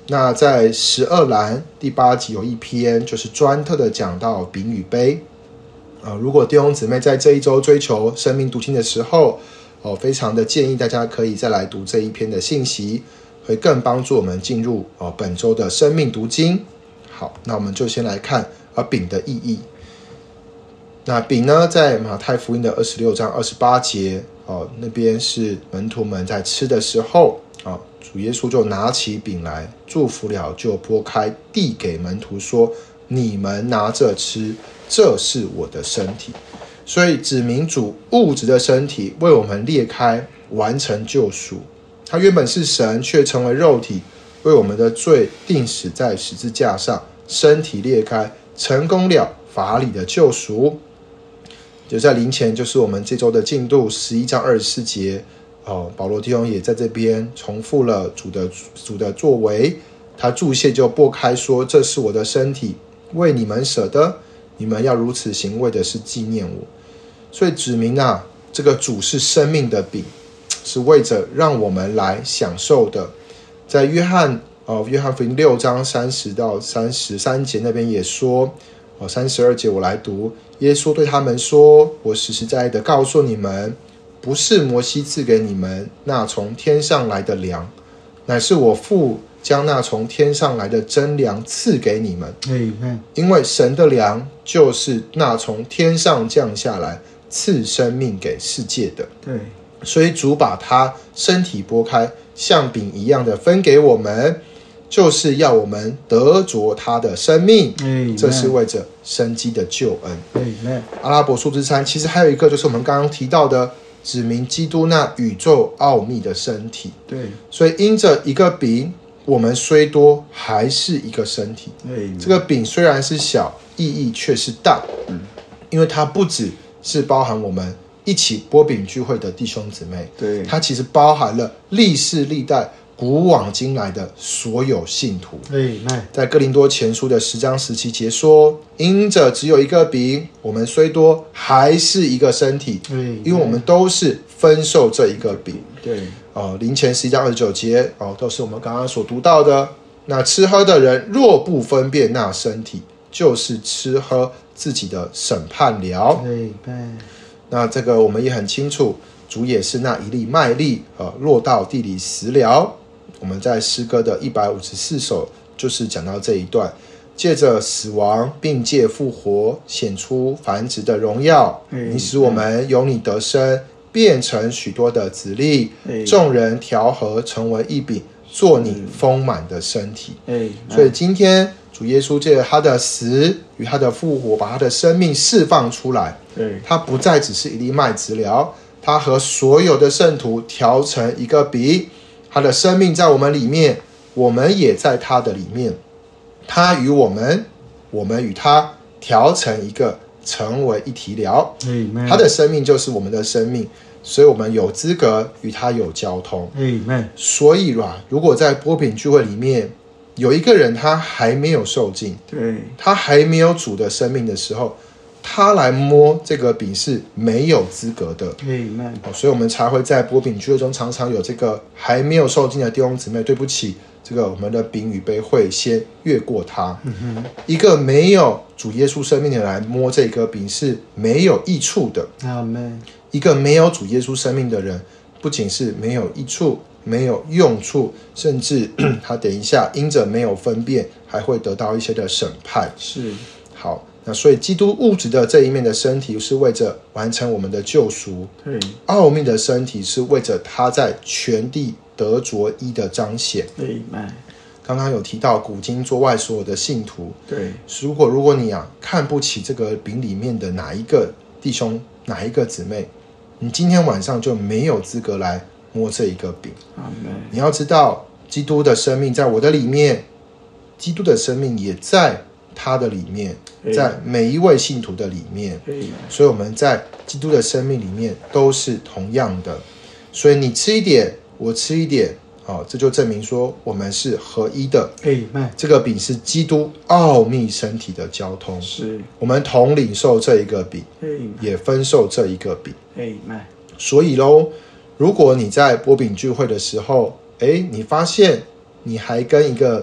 [SPEAKER 1] 那在十二栏第八集有一篇就是专特的讲到饼与杯。呃，如果弟兄姊妹在这一周追求生命读经的时候，哦，非常的建议大家可以再来读这一篇的信息，会更帮助我们进入哦本周的生命读经。好，那我们就先来看啊饼的意义。那饼呢，在马太福音的二十六章二十八节，哦，那边是门徒们在吃的时候，哦，主耶稣就拿起饼来，祝福了，就拨开，递给门徒说：“你们拿着吃，这是我的身体。”所以指明主物质的身体为我们裂开，完成救赎。他原本是神，却成为肉体，为我们的罪钉死在十字架上，身体裂开，成功了法理的救赎。就在临前，就是我们这周的进度，十一章二十四节，哦，保罗弟兄也在这边重复了主的主的作为。他注谢就擘开说：“这是我的身体，为你们舍的，你们要如此行，为的是纪念我。”所以指明啊，这个主是生命的饼，是为着让我们来享受的。在约翰哦，约翰福音六章三十到三十三节那边也说，哦，三十二节我来读。耶稣对他们说：“我实实在在的告诉你们，不是摩西赐给你们那从天上来的粮，乃是我父将那从天上来的真粮赐给你们。因为神的粮就是那从天上降下来赐生命给世界的。”对，所以主把他身体拨开，像饼一样的分给我们，就是要我们得着他的生命，这是为着生机的救恩。阿拉伯数字三其实还有一个，就是我们刚刚提到的，指明基督那宇宙奥秘的身体。对，所以因着一个饼，我们虽多还是一个身体。这个饼虽然是小，意义却是大，嗯，因为它不只是包含我们一起擘饼聚会的弟兄姊妹，对，它其实包含了历世历代古往今来的所有信徒。在哥林多前书的十章十七节说：“因着只有一个饼，我们虽多还是一个身体，因为我们都是分受这一个饼。”对，哦，林前十一章二十九节，哦，都是我们刚刚所读到的。那吃喝的人若不分辨那身体，就是吃喝自己的审判了。那这个我们也很清楚，主也是那一粒麦粒，呃，落到地里死了。我们在诗歌的一百五十四首就是讲到这一段，借着死亡并借复活显出繁殖的荣耀，你使我们有你得生，变成许多的子粒，众人调和成为一饼，做你丰满的身体。所以今天主耶稣借着他的死与他的复活，把他的生命释放出来，他不再只是一粒麦子了，他和所有的圣徒调成一个饼，他的生命在我们里面，我们也在他的里面，他与我们，我们与他调成一个，成为一体了。他的生命就是我们的生命，所以我们有资格与他有交通。所以啦，如果在擘饼聚会里面有一个人他还没有受尽，对，他还没有主的生命的时候，他来摸这个饼是没有资格的。所以我们才会在擘饼聚会中常常有这个还没有受尽的弟兄姊妹，对不起，这个我们的饼与杯会先越过他。嗯、一个没有主耶稣生命的人来摸这个饼是没有益处的。一个没有主耶稣生命的人，不仅是没有益处，没有用处，甚至他等一下因着没有分辨，还会得到一些的审判。是，好，那所以基督物质的这一面的身体是为着完成我们的救赎，对，奥秘的身体是为着他在全地得着一的彰显。对，刚刚有提到古今中外所有的信徒，对，如果如果你啊看不起这个饼里面的哪一个弟兄哪一个姊妹，你今天晚上就没有资格来摸这一个饼。你要知道，基督的生命在我的里面，基督的生命也在他的里面，在每一位信徒的里面，所以我们在基督的生命里面都是同样的。所以你吃一点，我吃一点，哦，这就证明说我们是合一的。这个饼是基督奥秘身体的交通，是我们同领受这一个饼，也分受这一个饼。所以咯，如果你在擘饼聚会的时候，诶，你发现你还跟一个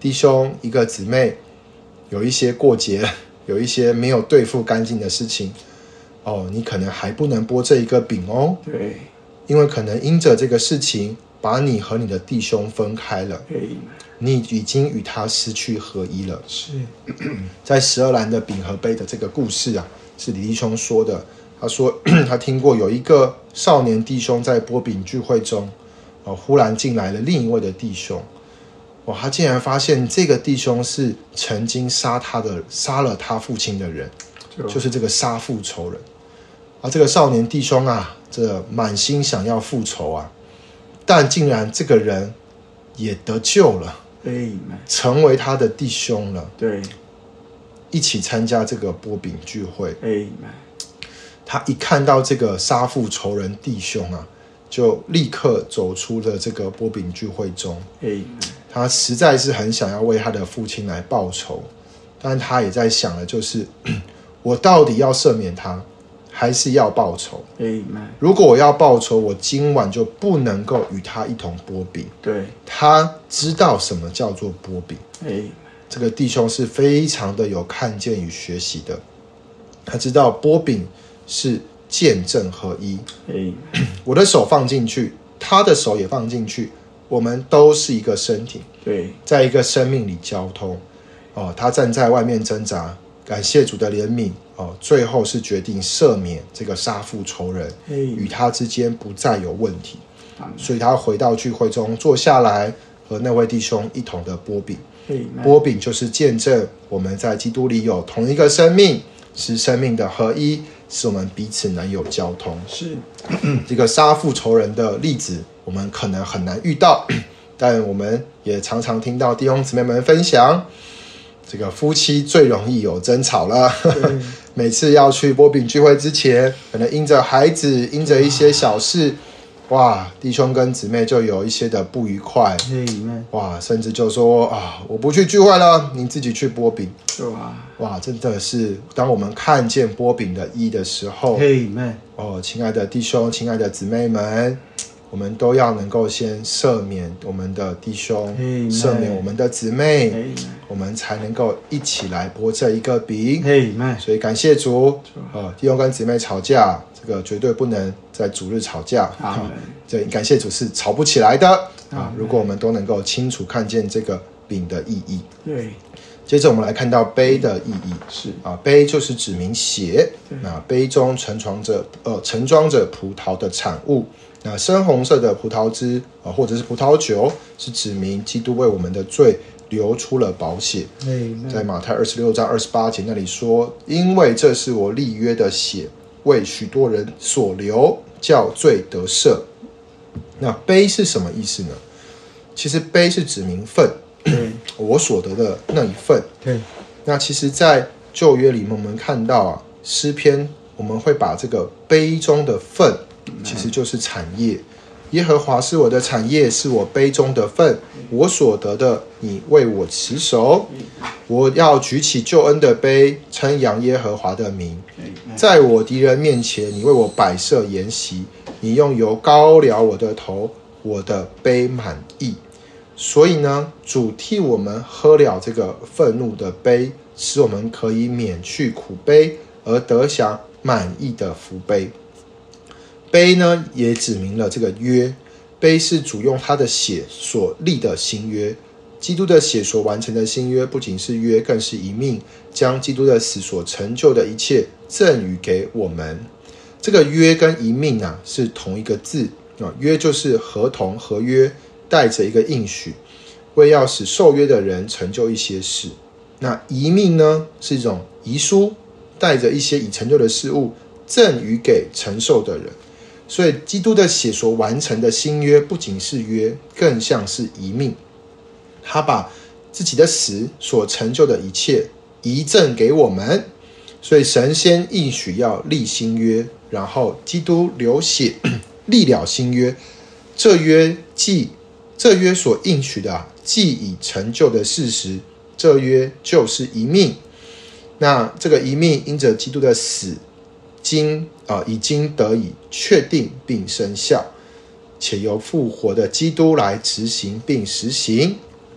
[SPEAKER 1] 弟兄一个姊妹有一些过节，有一些没有对付干净的事情，哦，你可能还不能剥这一个饼哦。
[SPEAKER 2] 对，
[SPEAKER 1] 因为可能因着这个事情，把你和你的弟兄分开了，你已经与他失去合一了。
[SPEAKER 2] 是，
[SPEAKER 1] 在十二篮的饼和杯的这个故事啊，是李弟兄说的。他说他听过有一个少年弟兄在剥饼聚会中，哦，忽然进来了另一位的弟兄，哇，他竟然发现这个弟兄是曾经杀他的杀了他父亲的人，就, 就是这个杀父仇人。啊，这个少年弟兄啊，这满心想要复仇啊，但竟然这个人也得救了，成为他的弟兄了。
[SPEAKER 2] 对，
[SPEAKER 1] 一起参加这个剥饼聚会。他一看到这个杀父仇人弟兄啊，就立刻走出了这个剥饼聚会中。他实在是很想要为他的父亲来报仇，但他也在想的就是我到底要赦免他还是要报仇？如果我要报仇，我今晚就不能够与他一同剥饼。
[SPEAKER 2] 对，
[SPEAKER 1] 他知道什么叫做剥饼。这个弟兄是非常的有看见与学习的，他知道剥饼是见证合一。我的手放进去，他的手也放进去，我们都是一个身体，
[SPEAKER 2] 对，
[SPEAKER 1] 在一个生命里交通。哦，他站在外面挣扎，感谢主的怜悯。哦，最后是决定赦免这个杀父仇人，与他之间不再有问题。所以他回到聚会中坐下来，和那位弟兄一同的剥饼。剥饼就是见证我们在基督里有同一个生命，是生命的合一，使我们彼此能有交通。
[SPEAKER 2] 是
[SPEAKER 1] 这个杀父仇人的例子，我们可能很难遇到，但我们也常常听到弟兄姊妹们分享，这个夫妻最容易有争吵了。每次要去剥饼聚会之前，可能因着孩子，因着一些小事，哇，弟兄跟姊妹就有一些的不愉快。哇，甚至就说啊，我不去聚会了，你自己去剥饼。哇，真的是当我们看见剥饼的意义的时候，哦，亲爱的弟兄，亲爱的姊妹们，我们都要能够先赦免我们的弟兄，赦免我们的姊妹，我们才能够一起来剥这一个饼。所以感谢主，哦，弟兄跟姊妹吵架，这个绝对不能在主日吵架。这感谢主是吵不起来的啊！如果我们都能够清楚看见这个饼的意义。
[SPEAKER 2] 对。
[SPEAKER 1] 接着我们来看到杯的意义，
[SPEAKER 2] 是
[SPEAKER 1] 啊，杯就是指明血，那杯中盛装着呃盛装着葡萄的产物，那深红色的葡萄汁啊，或者是葡萄酒，是指明基督为我们的罪流出了宝血。在马太二十六章二十八节那里说，因为这是我立约的血，为许多人所流，叫罪得赦。那杯是什么意思呢？其实杯是指明份。我所得的那一份。
[SPEAKER 2] 对，
[SPEAKER 1] 那其实在旧约里面我们看到啊，诗篇我们会把这个杯中的份其实就是产业，耶和华是我的产业，是我杯中的份，我所得的你为我持守，我要举起救恩的杯，称扬耶和华的名，在我敌人面前你为我摆设筵席，你用油膏了我的头，我的杯满溢。所以呢，主替我们喝了这个愤怒的杯，使我们可以免去苦杯，而得享满意的福杯。杯呢，也指明了这个约，杯是主用他的血所立的新约。基督的血所完成的新约，不仅是约，更是一命，将基督的死所成就的一切赠予给我们。这个约跟一命啊，是同一个字啊，约就是合同、合约。带着一个应许，为要使受约的人成就一些事。那遗命呢，是一种遗书，带着一些已成就的事物赠予给承受的人。所以基督的血所完成的新约，不仅是约，更像是遗命。他把自己的死所成就的一切遗赠给我们。所以神先应许要立新约，然后基督流血立了新约。这约既这约所应许的、啊、既已成就的事实，这约就是一命。那这个一命因着基督的死经、呃、已经得以确定并生效，且由复活的基督来执行并实行。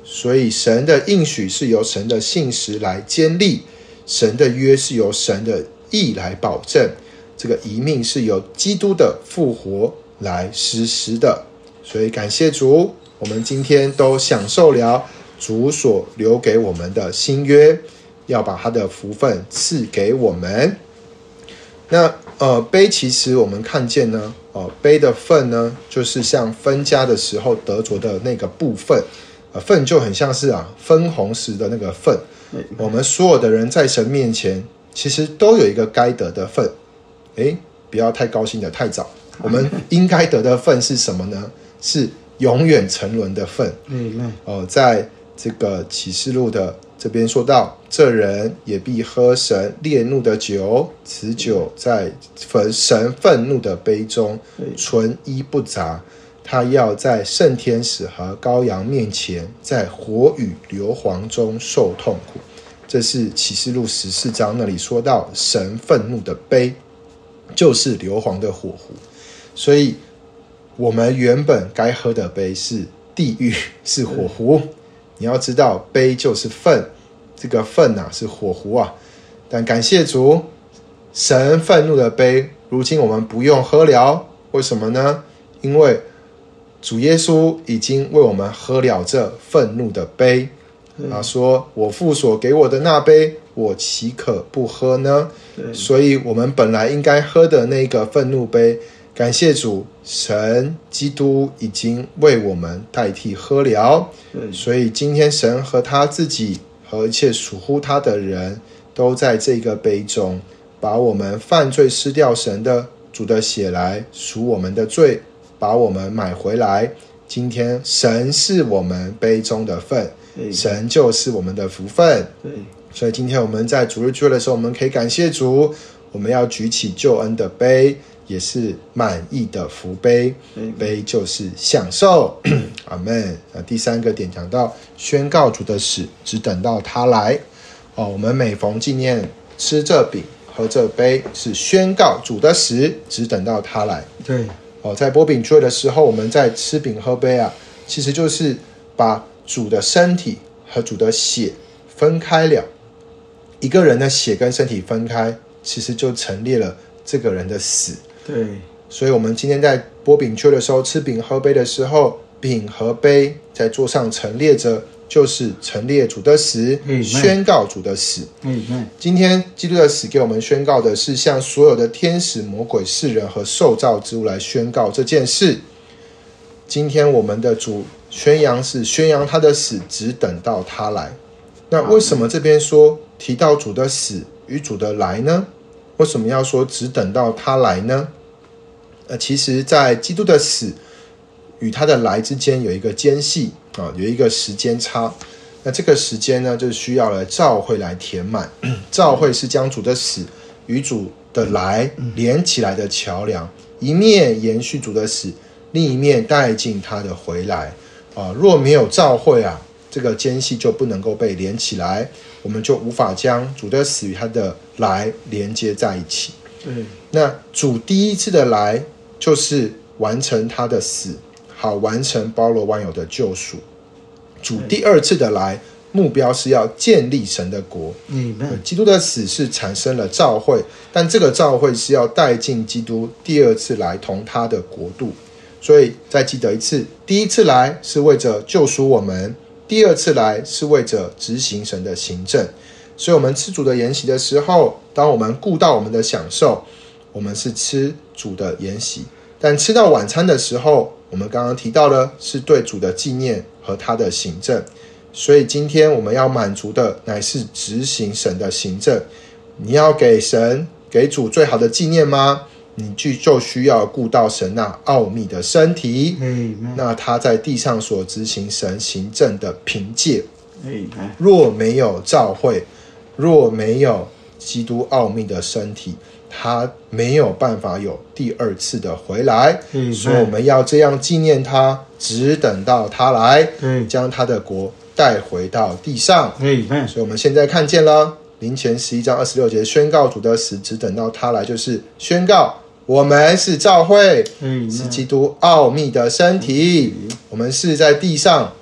[SPEAKER 1] 所以神的应许是由神的信实来坚立，神的约是由神的义来保证，这个遗命是由基督的复活来实施的。所以感谢主，我们今天都享受了主所留给我们的新约，要把他的福分赐给我们。那呃，杯其实我们看见呢，呃，杯的分呢，就是像分家的时候得着的那个部分，呃，分就很像是啊分红时的那个分。我们所有的人在神面前，其实都有一个该得的分。诶，不要太高兴的太早。我们应该得的分是什么呢？是永远沉沦的份。嗯哦，在这个启示录的这边说到，这人也必喝神烈怒的酒，此酒在神愤怒的杯中，纯一不杂。他要在圣天使和羔羊面前，在火与硫磺中受痛苦。这是启示录十四章那里说到，神愤怒的杯就是硫磺的火湖。所以我们原本该喝的杯是地狱，是火湖。你要知道，杯就是粪，这个粪啊是火湖啊。但感谢主，神愤怒的杯，如今我们不用喝了。为什么呢？因为主耶稣已经为我们喝了这愤怒的杯。他说：“我父所给我的那杯，我岂可不喝呢？”所以，我们本来应该喝的那个愤怒杯，感谢主，神基督已经为我们代替喝了。所以今天神和他自己和一切属乎他的人都在这个杯中，把我们犯罪失掉神的主的血来赎我们的罪，把我们买回来。今天神是我们杯中的份，神就是我们的福分。所以今天我们在主日聚会的时候，我们可以感谢主，我们要举起救恩的杯，也是满意的福杯，杯就是享受。阿们。第三个点讲到宣告主的死，只等到他来。哦，我们每逢纪念吃这饼喝这杯，是宣告主的死，只等到他来。对。哦，在擘饼聚会的时候，我们在吃饼喝杯啊，其实就是把主的身体和主的血分开了。一个人的血跟身体分开，其实就陈列了这个人的死。对，所以我们今天在擘饼聚会的时候，吃饼喝杯的时候，饼和杯在桌上陈列着，就是陈列主的死，宣告主的死。今天基督的死给我们宣告的是向所有的天使、魔鬼、世人和受造之物来宣告这件事。今天我们的主宣扬是宣扬他的死，只等到他来。那为什么这边说提到主的死与主的来呢？为什么要说只等到他来呢？呃，其实在基督的死与他的来之间有一个间隙啊，有一个时间差。那这个时间呢，就需要了召会来填满。召会是将主的死与主的来连起来的桥梁，一面延续主的死，另一面带进他的回来啊。若没有召会啊，这个间隙就不能够被连起来，我们就无法将主的死与他的来连接在一起。对，那主第一次的来就是完成他的死，好完成包罗万有的救赎。主第二次的来，目标是要建立神的国。嗯，基督的死是产生了召会，但这个召会是要带进基督第二次来同他的国度。所以再记得一次，第一次来是为着救赎我们，第二次来是为着执行神的行政。所以我们吃主的筵席的时候，当我们顾到我们的享受，我们是吃主的筵席。但吃到晚餐的时候，我们刚刚提到了是对主的纪念和他的行政。所以今天我们要满足的乃是执行神的行政。你要给神给主最好的纪念吗？你就需要顾到神那奥秘的身体，那他在地上所执行神行政的凭借。若没有召会，若没有基督奥秘的身体，他没有办法有第二次的回来。所以我们要这样纪念他，只等到他来，将他的国带回到地上。所以我们现在看见了林前十一章二十六节，宣告主的死，只等到他来，就是宣告我们是召会，是基督奥秘的身体。我们是在地上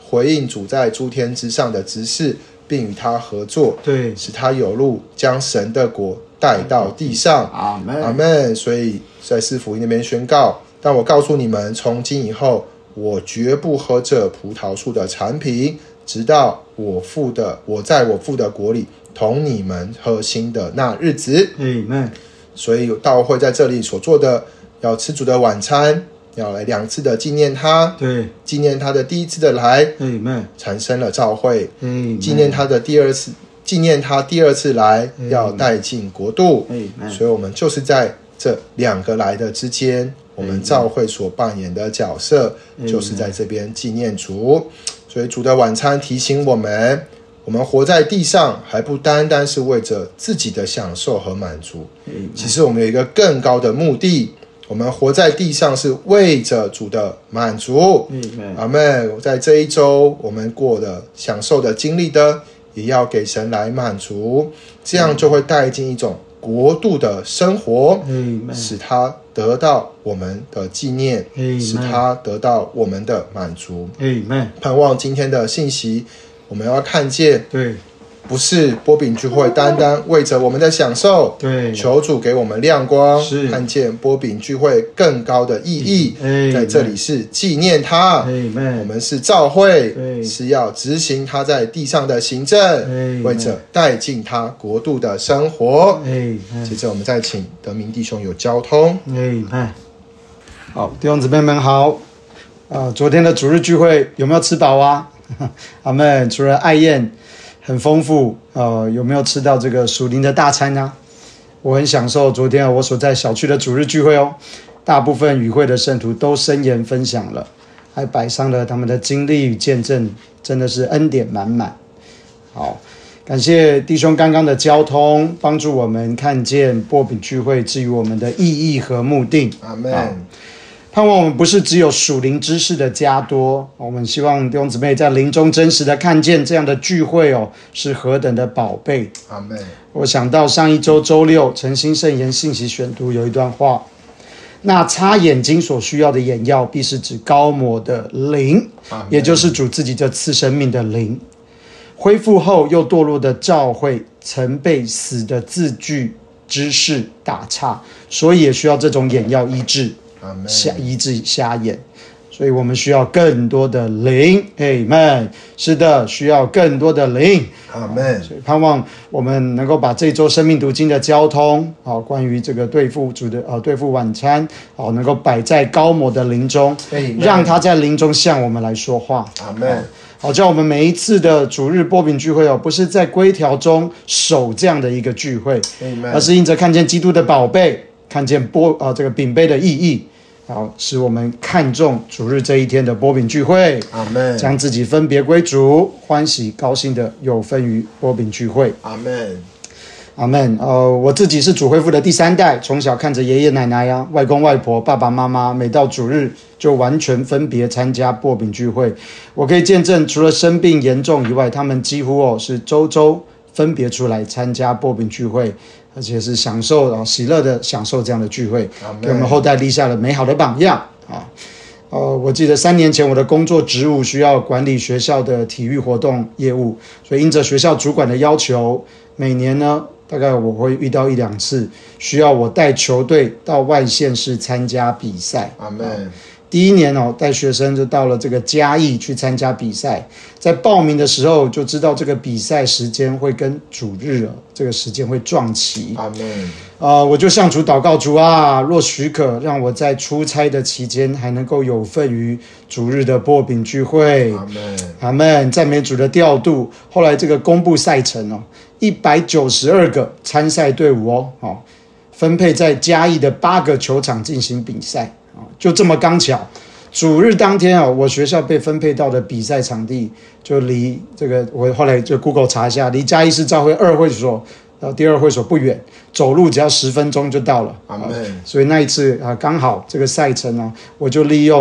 [SPEAKER 1] 回应主在诸天之上的指示，并与他合作，
[SPEAKER 2] 对，
[SPEAKER 1] 使他有路将神的国带到地上。
[SPEAKER 2] 阿们，
[SPEAKER 1] 阿们。所以在四福音那边宣告，但我告诉你们，从今以后，我绝不喝这葡萄树的产品，直到我父的我在我父的国里同你们喝新的那日子。
[SPEAKER 2] Amen。
[SPEAKER 1] 所以道会在这里所做的，要吃主的晚餐，要来两次的纪念他，
[SPEAKER 2] 对，
[SPEAKER 1] 纪念他的第一次的来，
[SPEAKER 2] Amen，
[SPEAKER 1] 产生了召会，
[SPEAKER 2] Amen，
[SPEAKER 1] 纪念他的第二次，纪念他第二次来，要带进国度。
[SPEAKER 2] Amen，
[SPEAKER 1] 所以我们就是在这两个来的之间，我们召会所扮演的角色，就是在这边纪念主。所以主的晚餐提醒我们，我们活在地上还不单单是为着自己的享受和满足，其实我们有一个更高的目的，我们活在地上是为着主的满足。阿们。在这一周我们过的享受的经历的，也要给神来满足，这样就会带进一种国度的生活，使他得到我们的纪念，使他得到我们的满足。盼望今天的信息我们要看见，
[SPEAKER 2] 对，
[SPEAKER 1] 不是波饼聚会单单为着我们的享受，
[SPEAKER 2] 对，
[SPEAKER 1] 求主给我们亮光，看见波饼聚会更高的意义，在这里是纪念他，我们是召会，是要执行他在地上的行政，为着带进他国度的生活。接着我们再请德明弟兄有交通。
[SPEAKER 2] 好，弟兄姊妹们好，呃，昨天的主日聚会有没有吃饱啊？阿们。除了爱宴很丰富，呃，有没有吃到这个属灵的大餐呢？我很享受昨天我所在小区的主日聚会哦，大部分与会的圣徒都申言分享了，还摆上了他们的经历与见证，真的是恩典满满。好，感谢弟兄刚刚的交通，帮助我们看见波饼聚会至于我们的意义和目的。
[SPEAKER 1] 阿们。
[SPEAKER 2] 盼望我们不是只有属灵知识的加多，我们希望弟兄姊妹在灵中真实的看见这样的聚会哦，是何等的宝贝。
[SPEAKER 1] 阿们。
[SPEAKER 2] 我想到上一周周六诚心圣言信息选读有一段话，那擦眼睛所需要的眼药，必是指膏抹的灵，也就是主自己这赐生命的灵。恢复后又堕落的召会，曾被死的字句知识打岔，所以也需要这种眼药医治。瞎医治瞎眼，所以我们需要更多的灵。Amen。是的，需要更多的灵。
[SPEAKER 1] Amen。
[SPEAKER 2] 所以盼望我们能够把这周生命读经的交通，好，关于这个对付主的呃对付晚餐，好，能够摆在高摩的灵中，让他在灵中向我们来说话。
[SPEAKER 1] Amen。
[SPEAKER 2] 好，叫我们每一次的主日波饼聚会哦，不是在规条中守这样的一个聚会，而是因着看见基督的宝贝，看见波呃这个饼杯的意义。好，使我们看重主日这一天的波饼聚会，
[SPEAKER 1] 阿们。
[SPEAKER 2] 将自己分别归主，欢喜高兴的有分于波饼聚会，
[SPEAKER 1] 阿们，
[SPEAKER 2] 阿们。呃，我自己是主恢复的第三代，从小看着爷爷奶奶呀、外公外婆、爸爸妈妈，每到主日就完全分别参加波饼聚会。我可以见证，除了生病严重以外，他们几乎哦是周周分别出来参加波饼聚会。而且是享受啊喜乐的享受这样的聚会，给我们后代立下了美好的榜样啊。呃，我记得三年前我的工作职务需要管理学校的体育活动业务，所以因着学校主管的要求，每年呢大概我会遇到一两次，需要我带球队到外县市参加比赛。
[SPEAKER 1] 阿们。
[SPEAKER 2] 第一年哦，带学生就到了这个嘉义去参加比赛，在报名的时候就知道这个比赛时间会跟主日、哦、这个时间会撞齐。
[SPEAKER 1] 阿们。
[SPEAKER 2] 呃，我就向主祷告，主啊，若许可，让我在出差的期间还能够有份于主日的波饼聚会。
[SPEAKER 1] 阿们。
[SPEAKER 2] 阿们。赞美主的调度。后来这个公布赛程哦，一百九十二个参赛队伍哦，哦，分配在嘉义的八个球场进行比赛。就这么刚巧，主日当天啊，我学校被分配到的比赛场地就离这个，我后来就 Google 查一下，离嘉义市教会二会所到第二会所不远，走路只要十分钟就到了。
[SPEAKER 1] 阿们。
[SPEAKER 2] 所以那一次啊，刚好这个赛程呢、啊，我就利用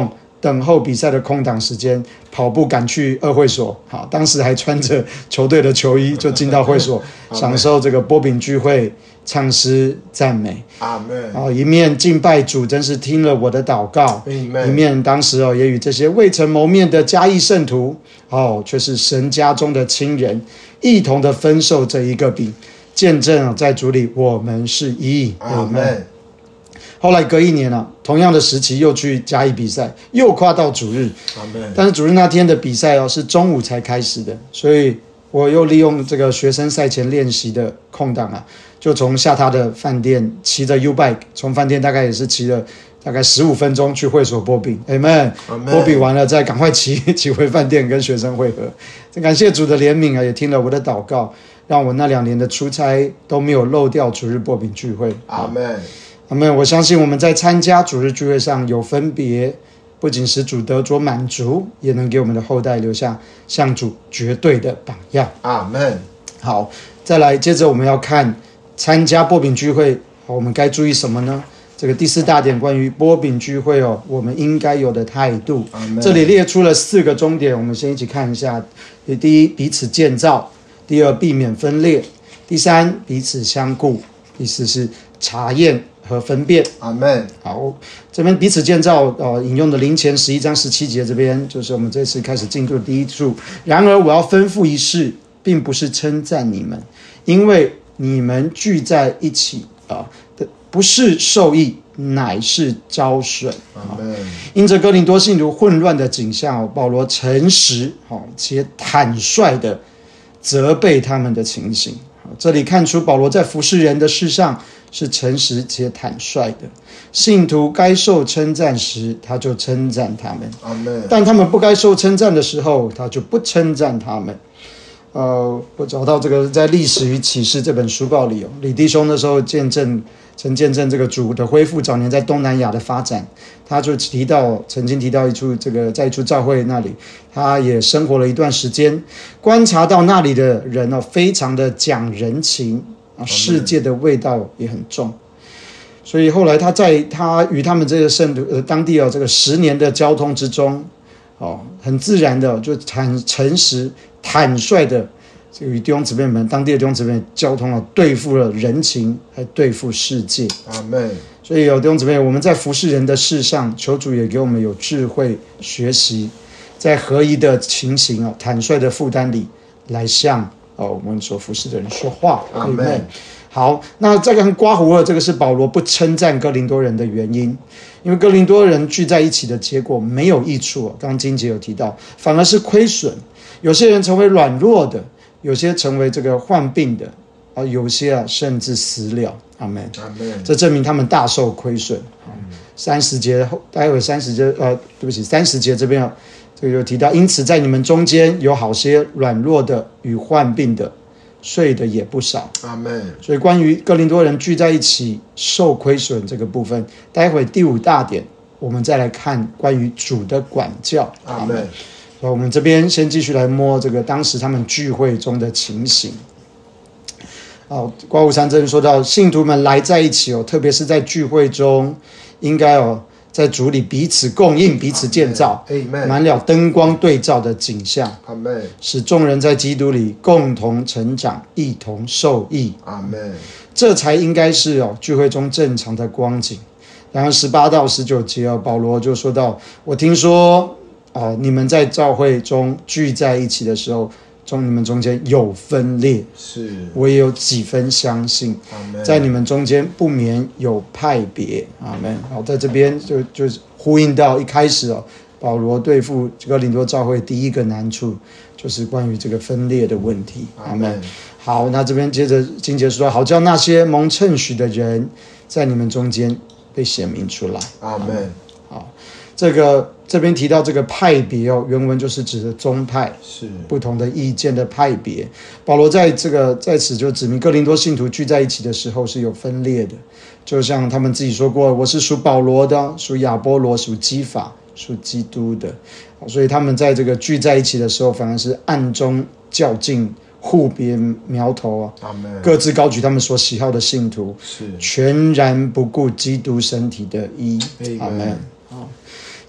[SPEAKER 2] 等候比赛的空档时间，跑步赶去二会所。好，当时还穿着球队的球衣就进到会所，享受这个波饼聚会，唱诗赞美。
[SPEAKER 1] 阿们。
[SPEAKER 2] 哦，一面敬拜主，真是听了我的祷告；一面当时哦，也与这些未曾谋面的嘉义圣徒，哦，却是神家中的亲人，一同的分受这一个饼，见证哦，在主里我们是一。
[SPEAKER 1] 阿们。
[SPEAKER 2] 后来隔一年啊，同样的时期又去嘉义比赛，又跨到主日。但是主日那天的比赛哦是中午才开始的，所以我又利用这个学生赛前练习的空档啊，就从下榻的饭店骑着 U-Bike， 从饭店大概也是骑了大概十五分钟去会所波饼 ，Amen。波饼完了再赶快骑骑回饭店跟学生会合。感谢主的怜悯啊，也听了我的祷告，让我那两年的出差都没有漏掉主日波饼聚会。
[SPEAKER 1] 阿们。
[SPEAKER 2] 阿们。我相信我们在参加主日聚会上有分别，不仅使主得着满足，也能给我们的后代留下向主绝对的榜样。
[SPEAKER 1] 阿们。
[SPEAKER 2] 好，再来接着我们要看参加波饼聚会，我们该注意什么呢？这个第四大点关于波饼聚会哦，我们应该有的态度。这里列出了四个重点，我们先一起看一下。第一，彼此建造；第二，避免分裂；第三，彼此相顾；第四是查验和分辨。
[SPEAKER 1] 阿们。
[SPEAKER 2] 好，这边彼此建造，呃，引用的林前十一章十七节，这边就是我们这次开始进入的第一处。然而我要吩咐一事，并不是称赞你们，因为你们聚在一起啊，不是受益，乃是招损。因着哥林多信徒混乱的景象，保罗诚实且坦率的责备他们的情形。这里看出保罗在服侍人的事上是诚实且坦率的。信徒该受称赞时，他就称赞他们；但他们不该受称赞的时候，他就不称赞他们。呃，我找到这个在《历史与启示》这本书报里哦，李弟兄那时候见证，曾见证这个主的恢复，早年在东南亚的发展，他就提到，曾经提到一处这个在一处教会那里，他也生活了一段时间，观察到那里的人哦，非常的讲人情啊，世界的味道也很重，所以后来他在他与他们这个圣徒呃当地哦这个十年的交通之中，哦，很自然的就坦诚实。坦率的，这个与弟兄姊妹们、当地的弟兄姊妹交通了，对付了人情，还对付世界。
[SPEAKER 1] 阿们。
[SPEAKER 2] 所以有弟兄姊妹，我们在服侍人的事上，求主也给我们有智慧学习，在合一的情形啊、坦率的负担里，来向哦我们所服侍的人说话。
[SPEAKER 1] 阿们。
[SPEAKER 2] 好，那这个刮胡了，这个是保罗不称赞哥林多人的原因，因为哥林多人聚在一起的结果没有益处。刚刚金姐有提到，反而是亏损。有些人成为软弱的，有些成为这个患病的，啊，有些啊甚至死了。阿们。这证明他们大受亏损。三十节后，待会三十节，呃，对不起，三十节这边啊，这个就提到，因此在你们中间有好些软弱的与患病的，睡的也不少。
[SPEAKER 1] 阿们。
[SPEAKER 2] 所以关于哥林多人聚在一起受亏损这个部分，待会第五大点我们再来看关于主的管教。
[SPEAKER 1] 阿们。
[SPEAKER 2] 我们这边先继续来摸这个当时他们聚会中的情形。哦，刮胡三这边说到，信徒们来在一起哦，特别是在聚会中，应该哦在主里彼此供应、彼此建造，满了灯光对照的景象，使众人在基督里共同成长，一同受益。
[SPEAKER 1] 阿们。
[SPEAKER 2] 这才应该是哦聚会中正常的光景。然后十八到十九节哦，保罗就说到，我听说。哦，你们在教会中聚在一起的时候，中你们中间有分裂，
[SPEAKER 1] 是
[SPEAKER 2] 我也有几分相信，在你们中间不免有派别。阿们。好，在这边就就呼应到一开始哦，保罗对付哥林多教会第一个难处就是关于这个分裂的问题。阿们。好，那这边接着经节说，好叫那些蒙称许的人在你们中间被显明出来。
[SPEAKER 1] 阿们。
[SPEAKER 2] 好，这个这边提到这个派别哦，原文就是指的宗派，
[SPEAKER 1] 是
[SPEAKER 2] 不同的意见的派别。保罗在这个在此就指明哥林多信徒聚在一起的时候是有分裂的，就像他们自己说过，我是属保罗的，属亚波罗，属基法，属基督的。所以他们在这个聚在一起的时候，反而是暗中较劲，互别苗头啊，各自高举他们所喜好的信徒，
[SPEAKER 1] 是
[SPEAKER 2] 全然不顾基督身体的义。阿们。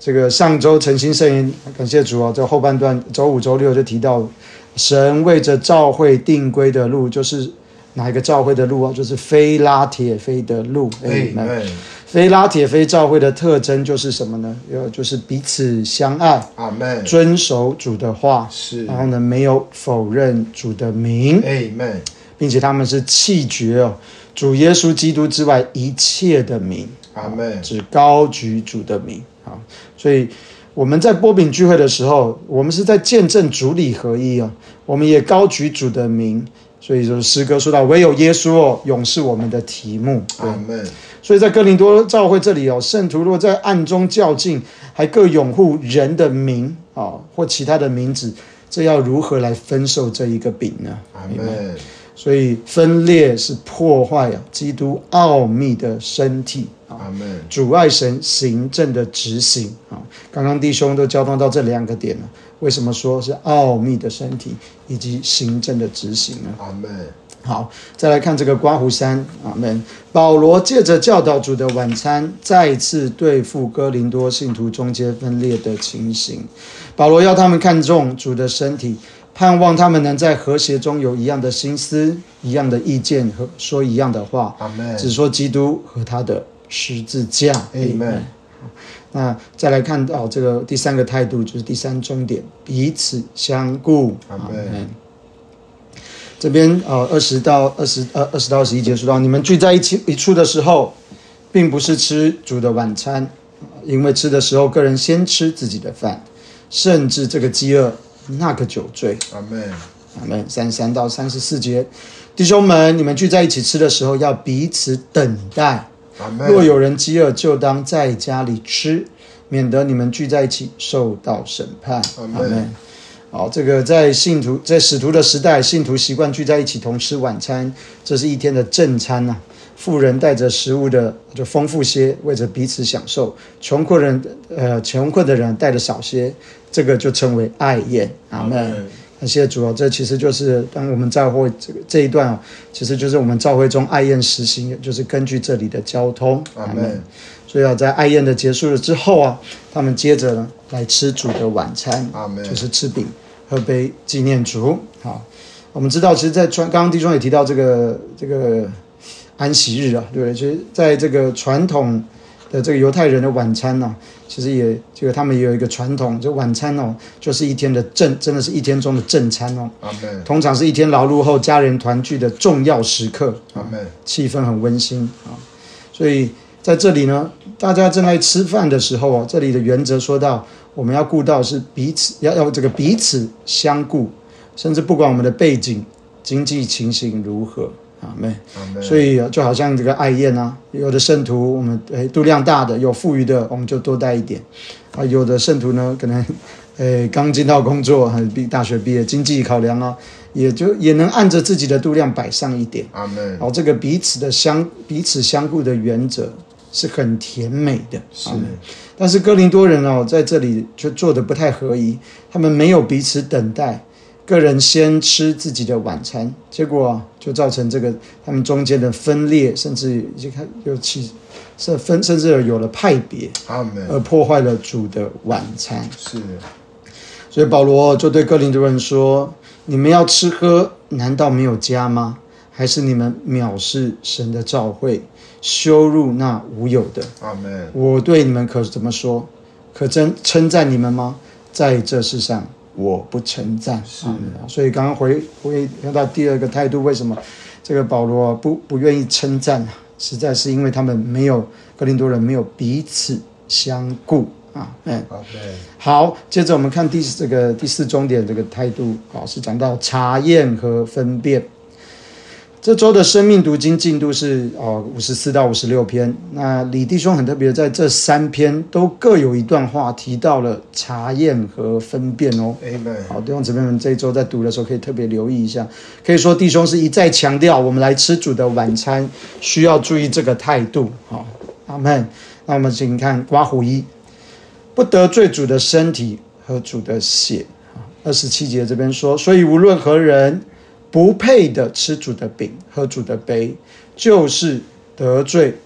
[SPEAKER 2] 这个上周诚心圣言，感谢主哦，这后半段周五周六就提到，神为着教会定规的路，就是哪一个教会的路啊？就是非拉铁非的路。
[SPEAKER 1] Amen。
[SPEAKER 2] 非拉铁非教会的特征就是什么呢？就是彼此相爱，
[SPEAKER 1] 阿门，
[SPEAKER 2] 遵守主的话，
[SPEAKER 1] 是，
[SPEAKER 2] 然后呢，没有否认主的名，
[SPEAKER 1] 阿门，
[SPEAKER 2] 并且他们是弃绝哦主耶稣基督之外一切的名，
[SPEAKER 1] 阿门，
[SPEAKER 2] 只高举主的名。好，所以我们在波饼聚会的时候，我们是在见证主理合一哦，我们也高举主的名。所以就是诗歌说到，唯有耶稣哦，永是我们的题目。
[SPEAKER 1] 阿门。
[SPEAKER 2] 所以在哥林多教会这里哦，圣徒若在暗中较劲，还各拥护人的名啊、哦，或其他的名字，这要如何来分受这一个饼呢？
[SPEAKER 1] 阿门。
[SPEAKER 2] 所以分裂是破坏啊基督奥秘的身体啊，
[SPEAKER 1] 阿门。
[SPEAKER 2] 阻碍神行政的执行啊。刚刚弟兄都交通到这两个点了，为什么说是奥秘的身体以及行政的执行呢？
[SPEAKER 1] 阿门。
[SPEAKER 2] 好，再来看这个刮胡山，阿们。保罗借着教导主的晚餐，再次对付哥林多信徒中间分裂的情形。保罗要他们看重主的身体，盼望他们能在和谐中有一样的心思、一样的意见和说一样的话。
[SPEAKER 1] 阿们。
[SPEAKER 2] 只说基督和他的十字架。
[SPEAKER 1] 阿们。
[SPEAKER 2] 那再来看到这个第三个态度，就是第三重点，彼此相顾。
[SPEAKER 1] 阿们。
[SPEAKER 2] 这边呃二十到二十呃二十到二十一节说到，你们聚在一起一处的时候，并不是吃主的晚餐，因为吃的时候，个人先吃自己的饭，甚至这个饥饿，那个酒醉。
[SPEAKER 1] 阿们。
[SPEAKER 2] 阿们。三十三到三十四节，弟兄们，你们聚在一起吃的时候，要彼此等待。
[SPEAKER 1] 阿们。
[SPEAKER 2] 若有人饥饿，就当在家里吃，免得你们聚在一起受到审判。
[SPEAKER 1] 阿们。
[SPEAKER 2] 好，这个在信徒在使徒的时代，信徒习惯聚在一起同吃晚餐，这是一天的正餐啊。富人带着食物的就丰富些，为着彼此享受；穷困人呃穷困的人带的少些，这个就称为爱宴。阿们。感谢主哦，这其实就是当我们教会这个这一段哦，其实就是我们教会中爱宴实行，也就是根据这里的交通。
[SPEAKER 1] 阿们。
[SPEAKER 2] 所以啊，在爱宴的结束了之后啊，他们接着呢来吃主的晚餐，
[SPEAKER 1] 阿们，就是
[SPEAKER 2] 吃饼。喝杯纪念主。好，我们知道，其实，在传刚刚弟兄也提到这个这个安息日啊，对不对？其实在这个传统的这个犹太人的晚餐呢、啊，其实也这个他们也有一个传统，就晚餐哦，就是一天的正，真的是一天中的正餐哦。
[SPEAKER 1] 阿们。
[SPEAKER 2] 通常是一天劳碌后家人团聚的重要时刻。
[SPEAKER 1] 阿们。
[SPEAKER 2] 气氛很温馨啊，所以在这里呢，大家正在吃饭的时候哦，这里的原则说到，我们要顾到是彼此要要这个彼此相顾，甚至不管我们的背景、经济情形如何，阿们。所以就好像这个爱宴啊，有的圣徒我们诶度量大的、有富裕的，我们就多带一点啊；有的圣徒呢，可能诶刚进到工作，毕大学毕业，经济考量啊，也就也能按着自己的度量摆上一点。
[SPEAKER 1] 阿们。
[SPEAKER 2] 好，这个彼此的相彼此相顾的原则是很甜美的。
[SPEAKER 1] 是。
[SPEAKER 2] 但是哥林多人哦，在这里就做得不太合宜，他们没有彼此等待，个人先吃自己的晚餐，结果、啊、就造成这个他们中间的分裂，甚至已经有起是分，甚至有了派别，而破坏了主的晚餐。
[SPEAKER 1] 是，
[SPEAKER 2] 所以保罗就对哥林多人说：“你们要吃喝，难道没有家吗？还是你们藐视神的召会？”羞辱那无有的。
[SPEAKER 1] 阿们。
[SPEAKER 2] 我对你们可怎么说？可真称赞你们吗？在这世上，我不称赞。
[SPEAKER 1] 是。
[SPEAKER 2] 所以刚刚回回到第二个态度，为什么这个保罗不不愿意称赞？实在是因为他们没有哥林多人没有彼此相顾啊。嗯。好，接着我们看第这个第四重点，这个态度啊，是讲到查验和分辨。这周的生命读经进度是哦五十四到五十六篇。那李弟兄很特别，在这三篇都各有一段话提到了查验和分辨哦。
[SPEAKER 1] Amen。
[SPEAKER 2] 好，弟兄姊妹们这一周在读的时候可以特别留意一下。可以说弟兄是一再强调，我们来吃主的晚餐需要注意这个态度。好，阿们。那我们请看刮胡一，不得罪主的身体和主的血。二十七节这边说，所以无论何人不配的吃主的饼喝主的杯，就是得罪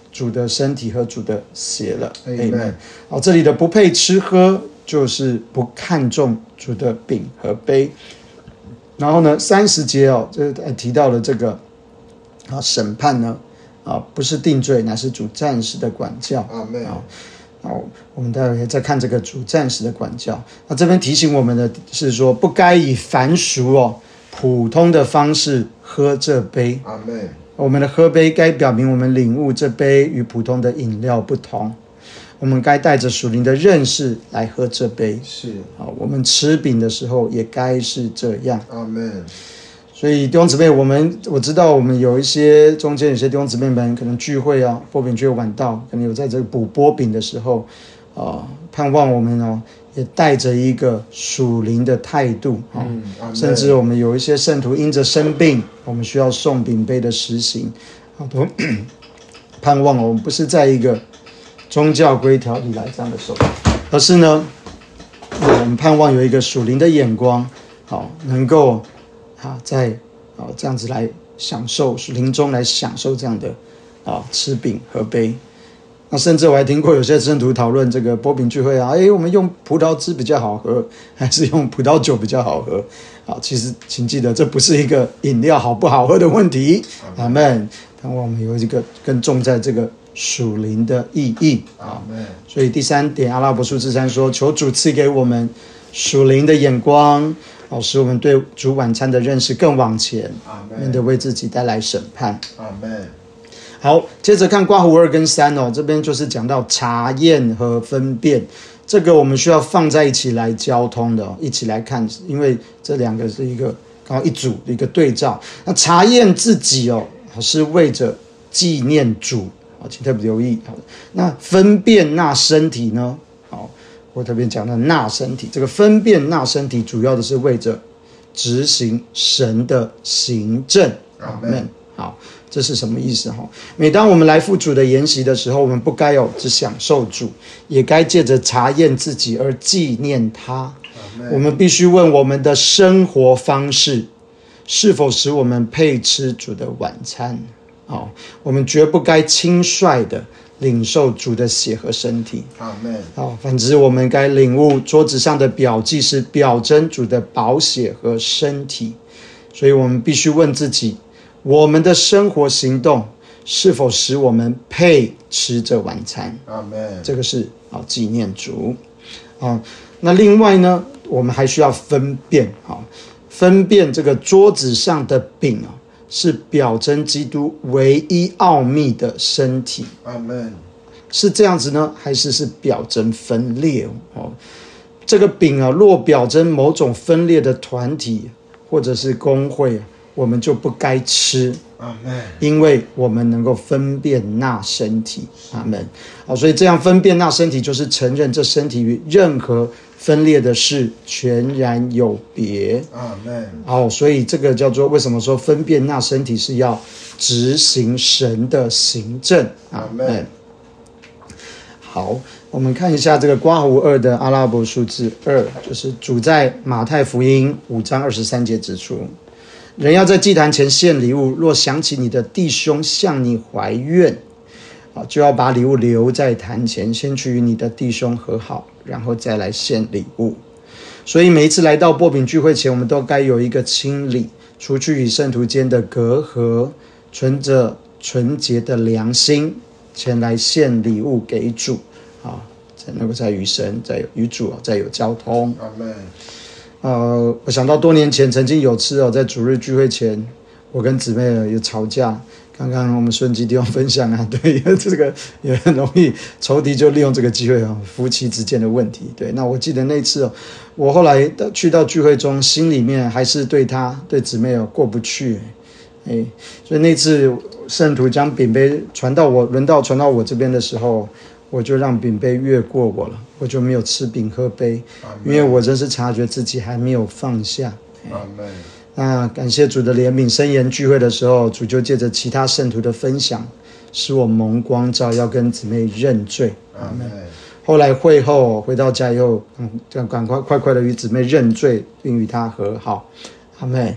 [SPEAKER 2] 主的身体和主的血了。Amen。好，这里的不配吃喝，就是不看重主的饼和杯。然后呢，三十节哦，这提到了这个啊审判呢，啊不是定罪，乃是主暂时的管教。
[SPEAKER 1] 阿们。
[SPEAKER 2] 好，我们待会再看这个主暂时的管教。那这边提醒我们的是说，不该以凡俗哦普通的方式喝这杯。
[SPEAKER 1] 阿们。
[SPEAKER 2] 我们的喝杯该表明我们领悟这杯与普通的饮料不同。我们该带着属灵的认识来喝这杯。
[SPEAKER 1] 是。
[SPEAKER 2] 好，我们吃饼的时候也该是这样。
[SPEAKER 1] 阿们。
[SPEAKER 2] 所以弟兄姊妹，我们我知道我们有一些中间有些弟兄姊妹们可能聚会啊，波饼聚会晚到，可能有在这个补波饼的时候，啊、呃，盼望我们哦也带着一个属灵的态度啊、嗯哦，甚至我们有一些圣徒因着生病，我们需要送饼杯的实行，好多盼望我们不是在一个宗教规条里来这样的手，而是呢，我们盼望有一个属灵的眼光，好、哦，能够。啊，在啊这样子来享受临终来享受这样的啊吃饼喝杯。那甚至我还听过有些圣徒讨论这个波饼聚会啊，哎，我们用葡萄汁比较好喝，还是用葡萄酒比较好喝？啊，其实请记得，这不是一个饮料好不好喝的问题。阿们。盼望我们有一个更重在这个属灵的意义。
[SPEAKER 1] 阿们。
[SPEAKER 2] 所以第三点，阿拉伯数字三说，求主赐给我们属灵的眼光。好，使我们对主晚餐的认识更往前，免得为自己带来审判。
[SPEAKER 1] 阿们。
[SPEAKER 2] 好，接着看刮胡二跟三哦，这边就是讲到查验和分辨，这个我们需要放在一起来交通的、哦，一起来看，因为这两个是一个刚好一组一个对照。那查验自己哦，是为着纪念主，好，请特别留意。好，那分辨那身体呢？好。我特别讲的纳身体，这个分辨纳身体，主要的是为着执行神的行政。阿们。好，这是什么意思？每当我们来赴主的筵席的时候，我们不该有只享受主，也该借着查验自己而纪念他。我们必须问我们的生活方式是否使我们配吃主的晚餐。好，我们绝不该轻率的领受主的血和身体。
[SPEAKER 1] 阿们。
[SPEAKER 2] 好，反之我们该领悟桌子上的表记是表征主的宝血和身体。所以我们必须问自己，我们的生活行动是否使我们配吃这晚餐。
[SPEAKER 1] 阿们。这
[SPEAKER 2] 个是好纪念主。好，那另外呢，我们还需要分辨，好，分辨这个桌子上的饼啊，是表征基督唯一奥秘的身体。
[SPEAKER 1] 阿们。
[SPEAKER 2] 是这样子呢，还是是表征分裂？哦，这个饼啊，若表征某种分裂的团体或者是公会，我们就不该吃。
[SPEAKER 1] 阿们。
[SPEAKER 2] 因为我们能够分辨那身体。阿们。好，所以这样分辨那身体，就是承认这身体与任何分裂的事全然有别。
[SPEAKER 1] 阿们。
[SPEAKER 2] 好，所以这个叫做为什么说分辨那身体是要执行神的行政。
[SPEAKER 1] 阿们。
[SPEAKER 2] 好，我们看一下这个刮胡二的阿拉伯数字二，就是主在马太福音五章二十三节指出，人要在祭坛前献礼物，若想起你的弟兄向你怀怨，就要把礼物留在坛前，先去与你的弟兄和好，然后再来献礼物。所以每一次来到波饼聚会前，我们都该有一个清理，除去与圣徒间的隔阂，存着纯洁的良心前来献礼物给主，啊，才能够再与神、再与主再有交通。
[SPEAKER 1] 阿们。
[SPEAKER 2] 呃，我想到多年前曾经有次哦，在主日聚会前，我跟姊妹有吵架。刚刚我们顺基弟兄分享啊，对，这个也很容易仇敌就利用这个机会啊，夫妻之间的问题。对，那我记得那次哦，我后来去到聚会中，心里面还是对他、对姊妹哦过不去。哎，所以那次圣徒将饼杯传到我，轮到传到我这边的时候，我就让饼杯越过我了，我就没有吃饼喝杯，因为我真是察觉自己还没有放下。
[SPEAKER 1] 阿们。
[SPEAKER 2] 那感谢主的怜悯，深言聚会的时候，主就借着其他圣徒的分享，使我蒙光照，要跟姊妹认罪。
[SPEAKER 1] 阿们。
[SPEAKER 2] 后来会后回到家以后，嗯，赶快快快的与姊妹认罪，并与她和好。阿们。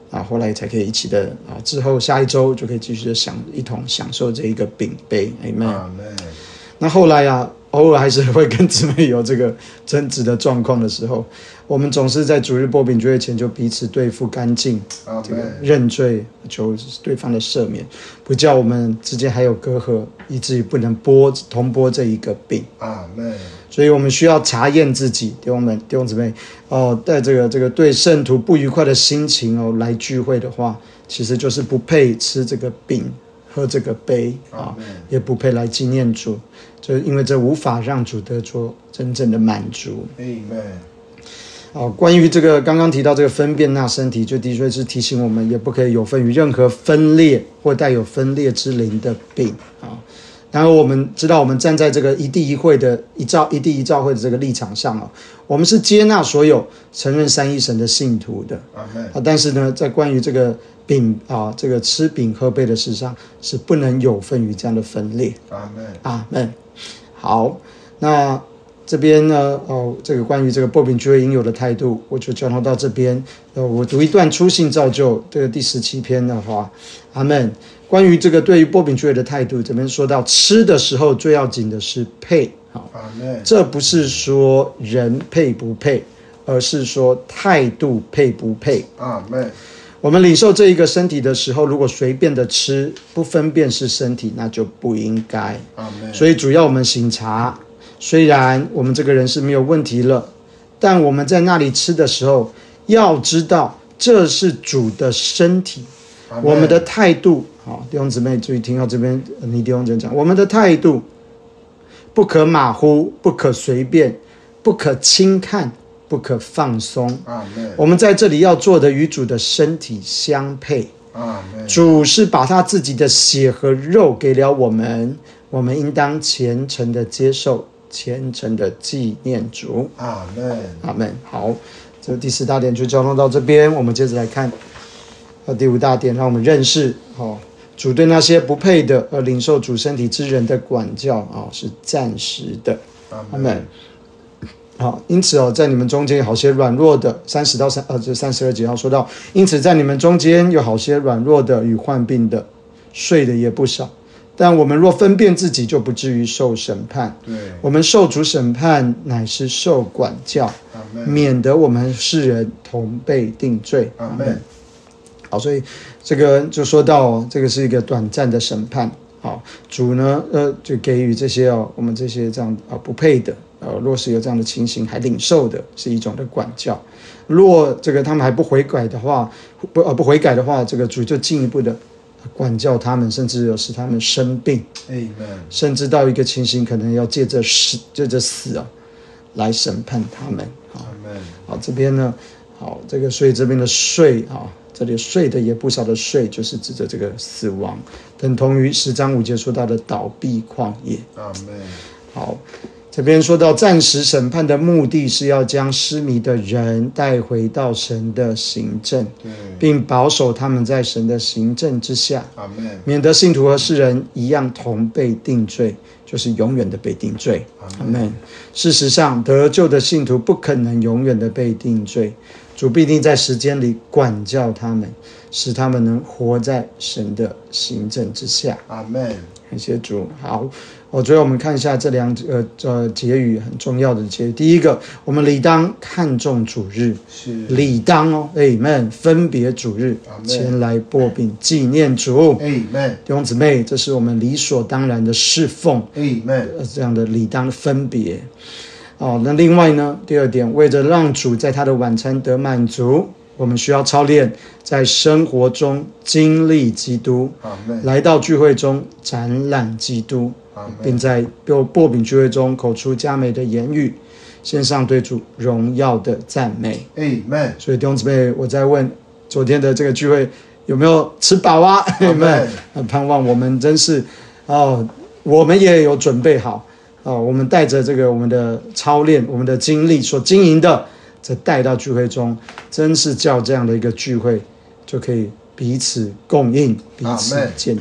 [SPEAKER 2] 啊，后来才可以一起的啊，之后下一周就可以继续的享一同享受这一个饼杯 ，Amen。那后来啊，偶尔还是会跟姊妹有这个争执的状况的时候，我们总是在主日擘饼聚会前就彼此对付干净，这个认罪，求对方的赦免，不叫我们之间还有隔阂，以至于不能拨同拨这一个饼。
[SPEAKER 1] 阿们。
[SPEAKER 2] 所以我们需要查验自己，弟兄们、弟兄姊妹哦，带这个这个对圣徒不愉快的心情哦来聚会的话，其实就是不配吃这个饼。喝这个杯啊，也不配来纪念主，就因为这无法让主得着真正的满足。Amen。关于这个刚刚提到这个分辨那身体，就的确是提醒我们，也不可以有份于任何分裂或带有分裂之灵的饼啊。然后我们知道，我们站在这个一地一会的一召一地一召会的这个立场上啊，我们是接纳所有承认三一神的信徒的。啊，但是呢，在关于这个饼啊，这个吃饼喝杯的事上，是不能有份于这样的分裂。
[SPEAKER 1] 阿们，
[SPEAKER 2] 阿们。好，那这边呢，哦，这个关于这个擘饼聚会应有的态度，我就交通到这边。呃，我读一段初信造就这个第十七篇的话，阿们。关于这个对于擘饼聚会的态度，这边说到吃的时候最要紧的是配。好，这不是说人配不配，而是说态度配不配。
[SPEAKER 1] 阿们。
[SPEAKER 2] 我们领受这一个身体的时候，如果随便的吃，不分辨是身体，那就不应该。所以主要我们省察，虽然我们这个人是没有问题了，但我们在那里吃的时候，要知道这是主的身体。我们的态度，好，弟兄姊妹注意听到这边，你弟兄姐妹讲，我们的态度不可马虎，不可随便，不可轻看，不可放松。我们在这里要做的与主的身体相配。主是把他自己的血和肉给了我们，我们应当虔诚的接受，虔诚的纪念主。
[SPEAKER 1] 阿们，
[SPEAKER 2] 阿们。好，这第四大点就交通到这边，我们接着来看第五大点，让我们认识哦，主对那些不配的而领受主身体之人的管教哦，是暂时的。阿们。好，因此哦，在你们中间有好些软弱的，三十到三呃这三十二节要说到，因此在你们中间有好些软弱的与患病的，睡的也不少。但我们若分辨自己，就不至于受审判。
[SPEAKER 1] 对，
[SPEAKER 2] 我们受主审判，乃是受管教，免得我们世人同被定罪。
[SPEAKER 1] 阿们。
[SPEAKER 2] 好，所以这个就说到，这个是一个短暂的审判。好，主呢，呃，就给予这些哦，我们这些这样啊、呃、不配的，呃，若是有这样的情形还领受的，是一种的管教。若这个他们还不悔改的话，不呃不悔改的话，这个主就进一步的管教他们，甚至有使他们生病，
[SPEAKER 1] Amen.
[SPEAKER 2] 甚至到一个情形，可能要借着死，借着死啊，来审判他们。好，
[SPEAKER 1] Amen.
[SPEAKER 2] 好，这边呢，好，这个所以这边的睡啊。这里睡的也不少的睡，就是指着这个死亡，等同于十章五节说到的倒闭旷野。
[SPEAKER 1] 阿们。
[SPEAKER 2] 好，这边说到暂时审判的目的是要将失迷的人带回到神的行政，并保守他们在神的行政之下，
[SPEAKER 1] 阿们，
[SPEAKER 2] 免得信徒和世人一样同被定罪，就是永远的被定罪。阿们。事实上，得救的信徒不可能永远的被定罪。主必定在时间里管教他们，使他们能活在神的行政之下。
[SPEAKER 1] 阿们。
[SPEAKER 2] 感谢主。好，我最后我们看一下这两个呃结语，很重要的结语。第一个，我们理当看重主日，
[SPEAKER 1] 是
[SPEAKER 2] 理当哦 ，Amen， 分别主日前来擘饼纪念主
[SPEAKER 1] ，Amen。
[SPEAKER 2] 弟兄姊妹，这是我们理所当然的侍奉
[SPEAKER 1] ，Amen，
[SPEAKER 2] 这样的理当的分别。哦，那另外呢，第二点，为着让主在他的晚餐得满足，我们需要操练在生活中经历基督，来到聚会中展览基督，并在擘饼聚会中口出佳美的言语，献上对主荣耀的赞美。
[SPEAKER 1] Amen。
[SPEAKER 2] 所以弟兄姊妹，我在问昨天的这个聚会有没有吃饱啊？ Amen。盼望我们真是哦，我们也有准备好。哦，我们带着这个我们的操练，我们的经历所经营的，再带到聚会中，真是叫这样的一个聚会就可以彼此供应，彼此建造。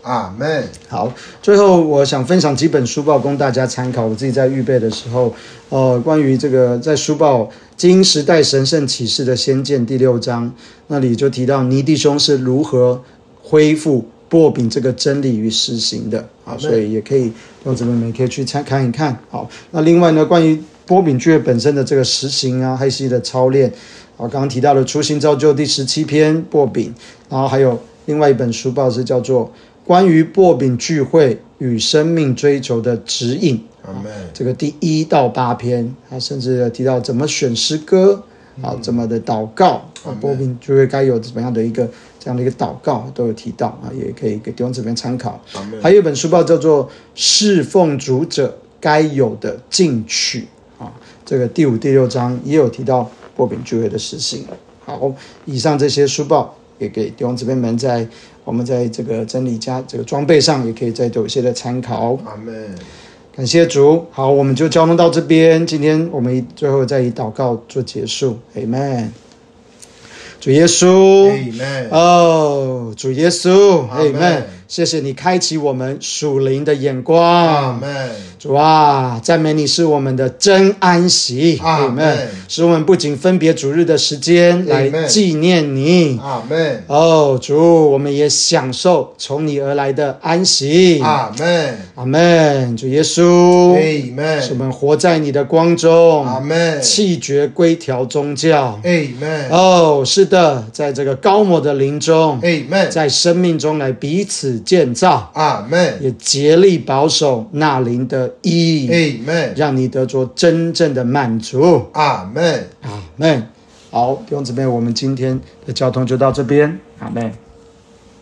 [SPEAKER 1] 阿们。
[SPEAKER 2] 好，最后我想分享几本书报供大家参考。我自己在预备的时候，呃，关于这个在书报经时代神圣启示的先见第六章，那里就提到尼弟兄是如何恢复擘饼这个真理与实行的。好，所以也可以用这边也可以去参看一看。好，那另外呢，关于擘饼聚会本身的这个实行啊，还是的操练。好，刚刚提到的初心造就第十七篇擘饼，然后还有另外一本书报是叫做关于擘饼聚会与生命追求的指引，这个第一到八篇，他甚至提到怎么选诗歌，啊，怎么的祷告，擘饼聚会该有怎么样的一个这样的一个祷告都有提到啊，也可以给弟兄这边参考。还有一本书报叫做侍奉主者该有的进取啊，这个第五、第六章也有提到擘饼聚会的实行。好，以上这些书报也给弟兄姊妹们在我们在这个真理家这个装备上也可以再有一些的参考。
[SPEAKER 1] 阿们。
[SPEAKER 2] 感谢主。好，我们就交通到这边。今天我们最后再以祷告做结束。Amen。主耶稣
[SPEAKER 1] Amen。
[SPEAKER 2] 哦，主耶稣 Amen。谢谢你开启我们属灵的眼光。
[SPEAKER 1] 阿们。
[SPEAKER 2] 主啊，赞美你是我们的真安息。
[SPEAKER 1] 阿们。
[SPEAKER 2] 使我们不仅分别主日的时间来纪念你。
[SPEAKER 1] 阿们。
[SPEAKER 2] 哦，主，我们也享受从你而来的安息。
[SPEAKER 1] 阿们。
[SPEAKER 2] 阿们。主耶稣
[SPEAKER 1] Amen。
[SPEAKER 2] 使我们活在你的光中。
[SPEAKER 1] 阿们。
[SPEAKER 2] 弃绝规条宗教。
[SPEAKER 1] Amen。
[SPEAKER 2] 哦，是的，在这个高摩的灵中。
[SPEAKER 1] Amen。
[SPEAKER 2] 在生命中来彼此建造。
[SPEAKER 1] 阿们。
[SPEAKER 2] 也竭力保守那灵的意义。
[SPEAKER 1] Amen。
[SPEAKER 2] 让你得着真正的满足。
[SPEAKER 1] 阿们。
[SPEAKER 2] 阿们。好，弟兄姊妹，我们今天的交通就到这边。阿们。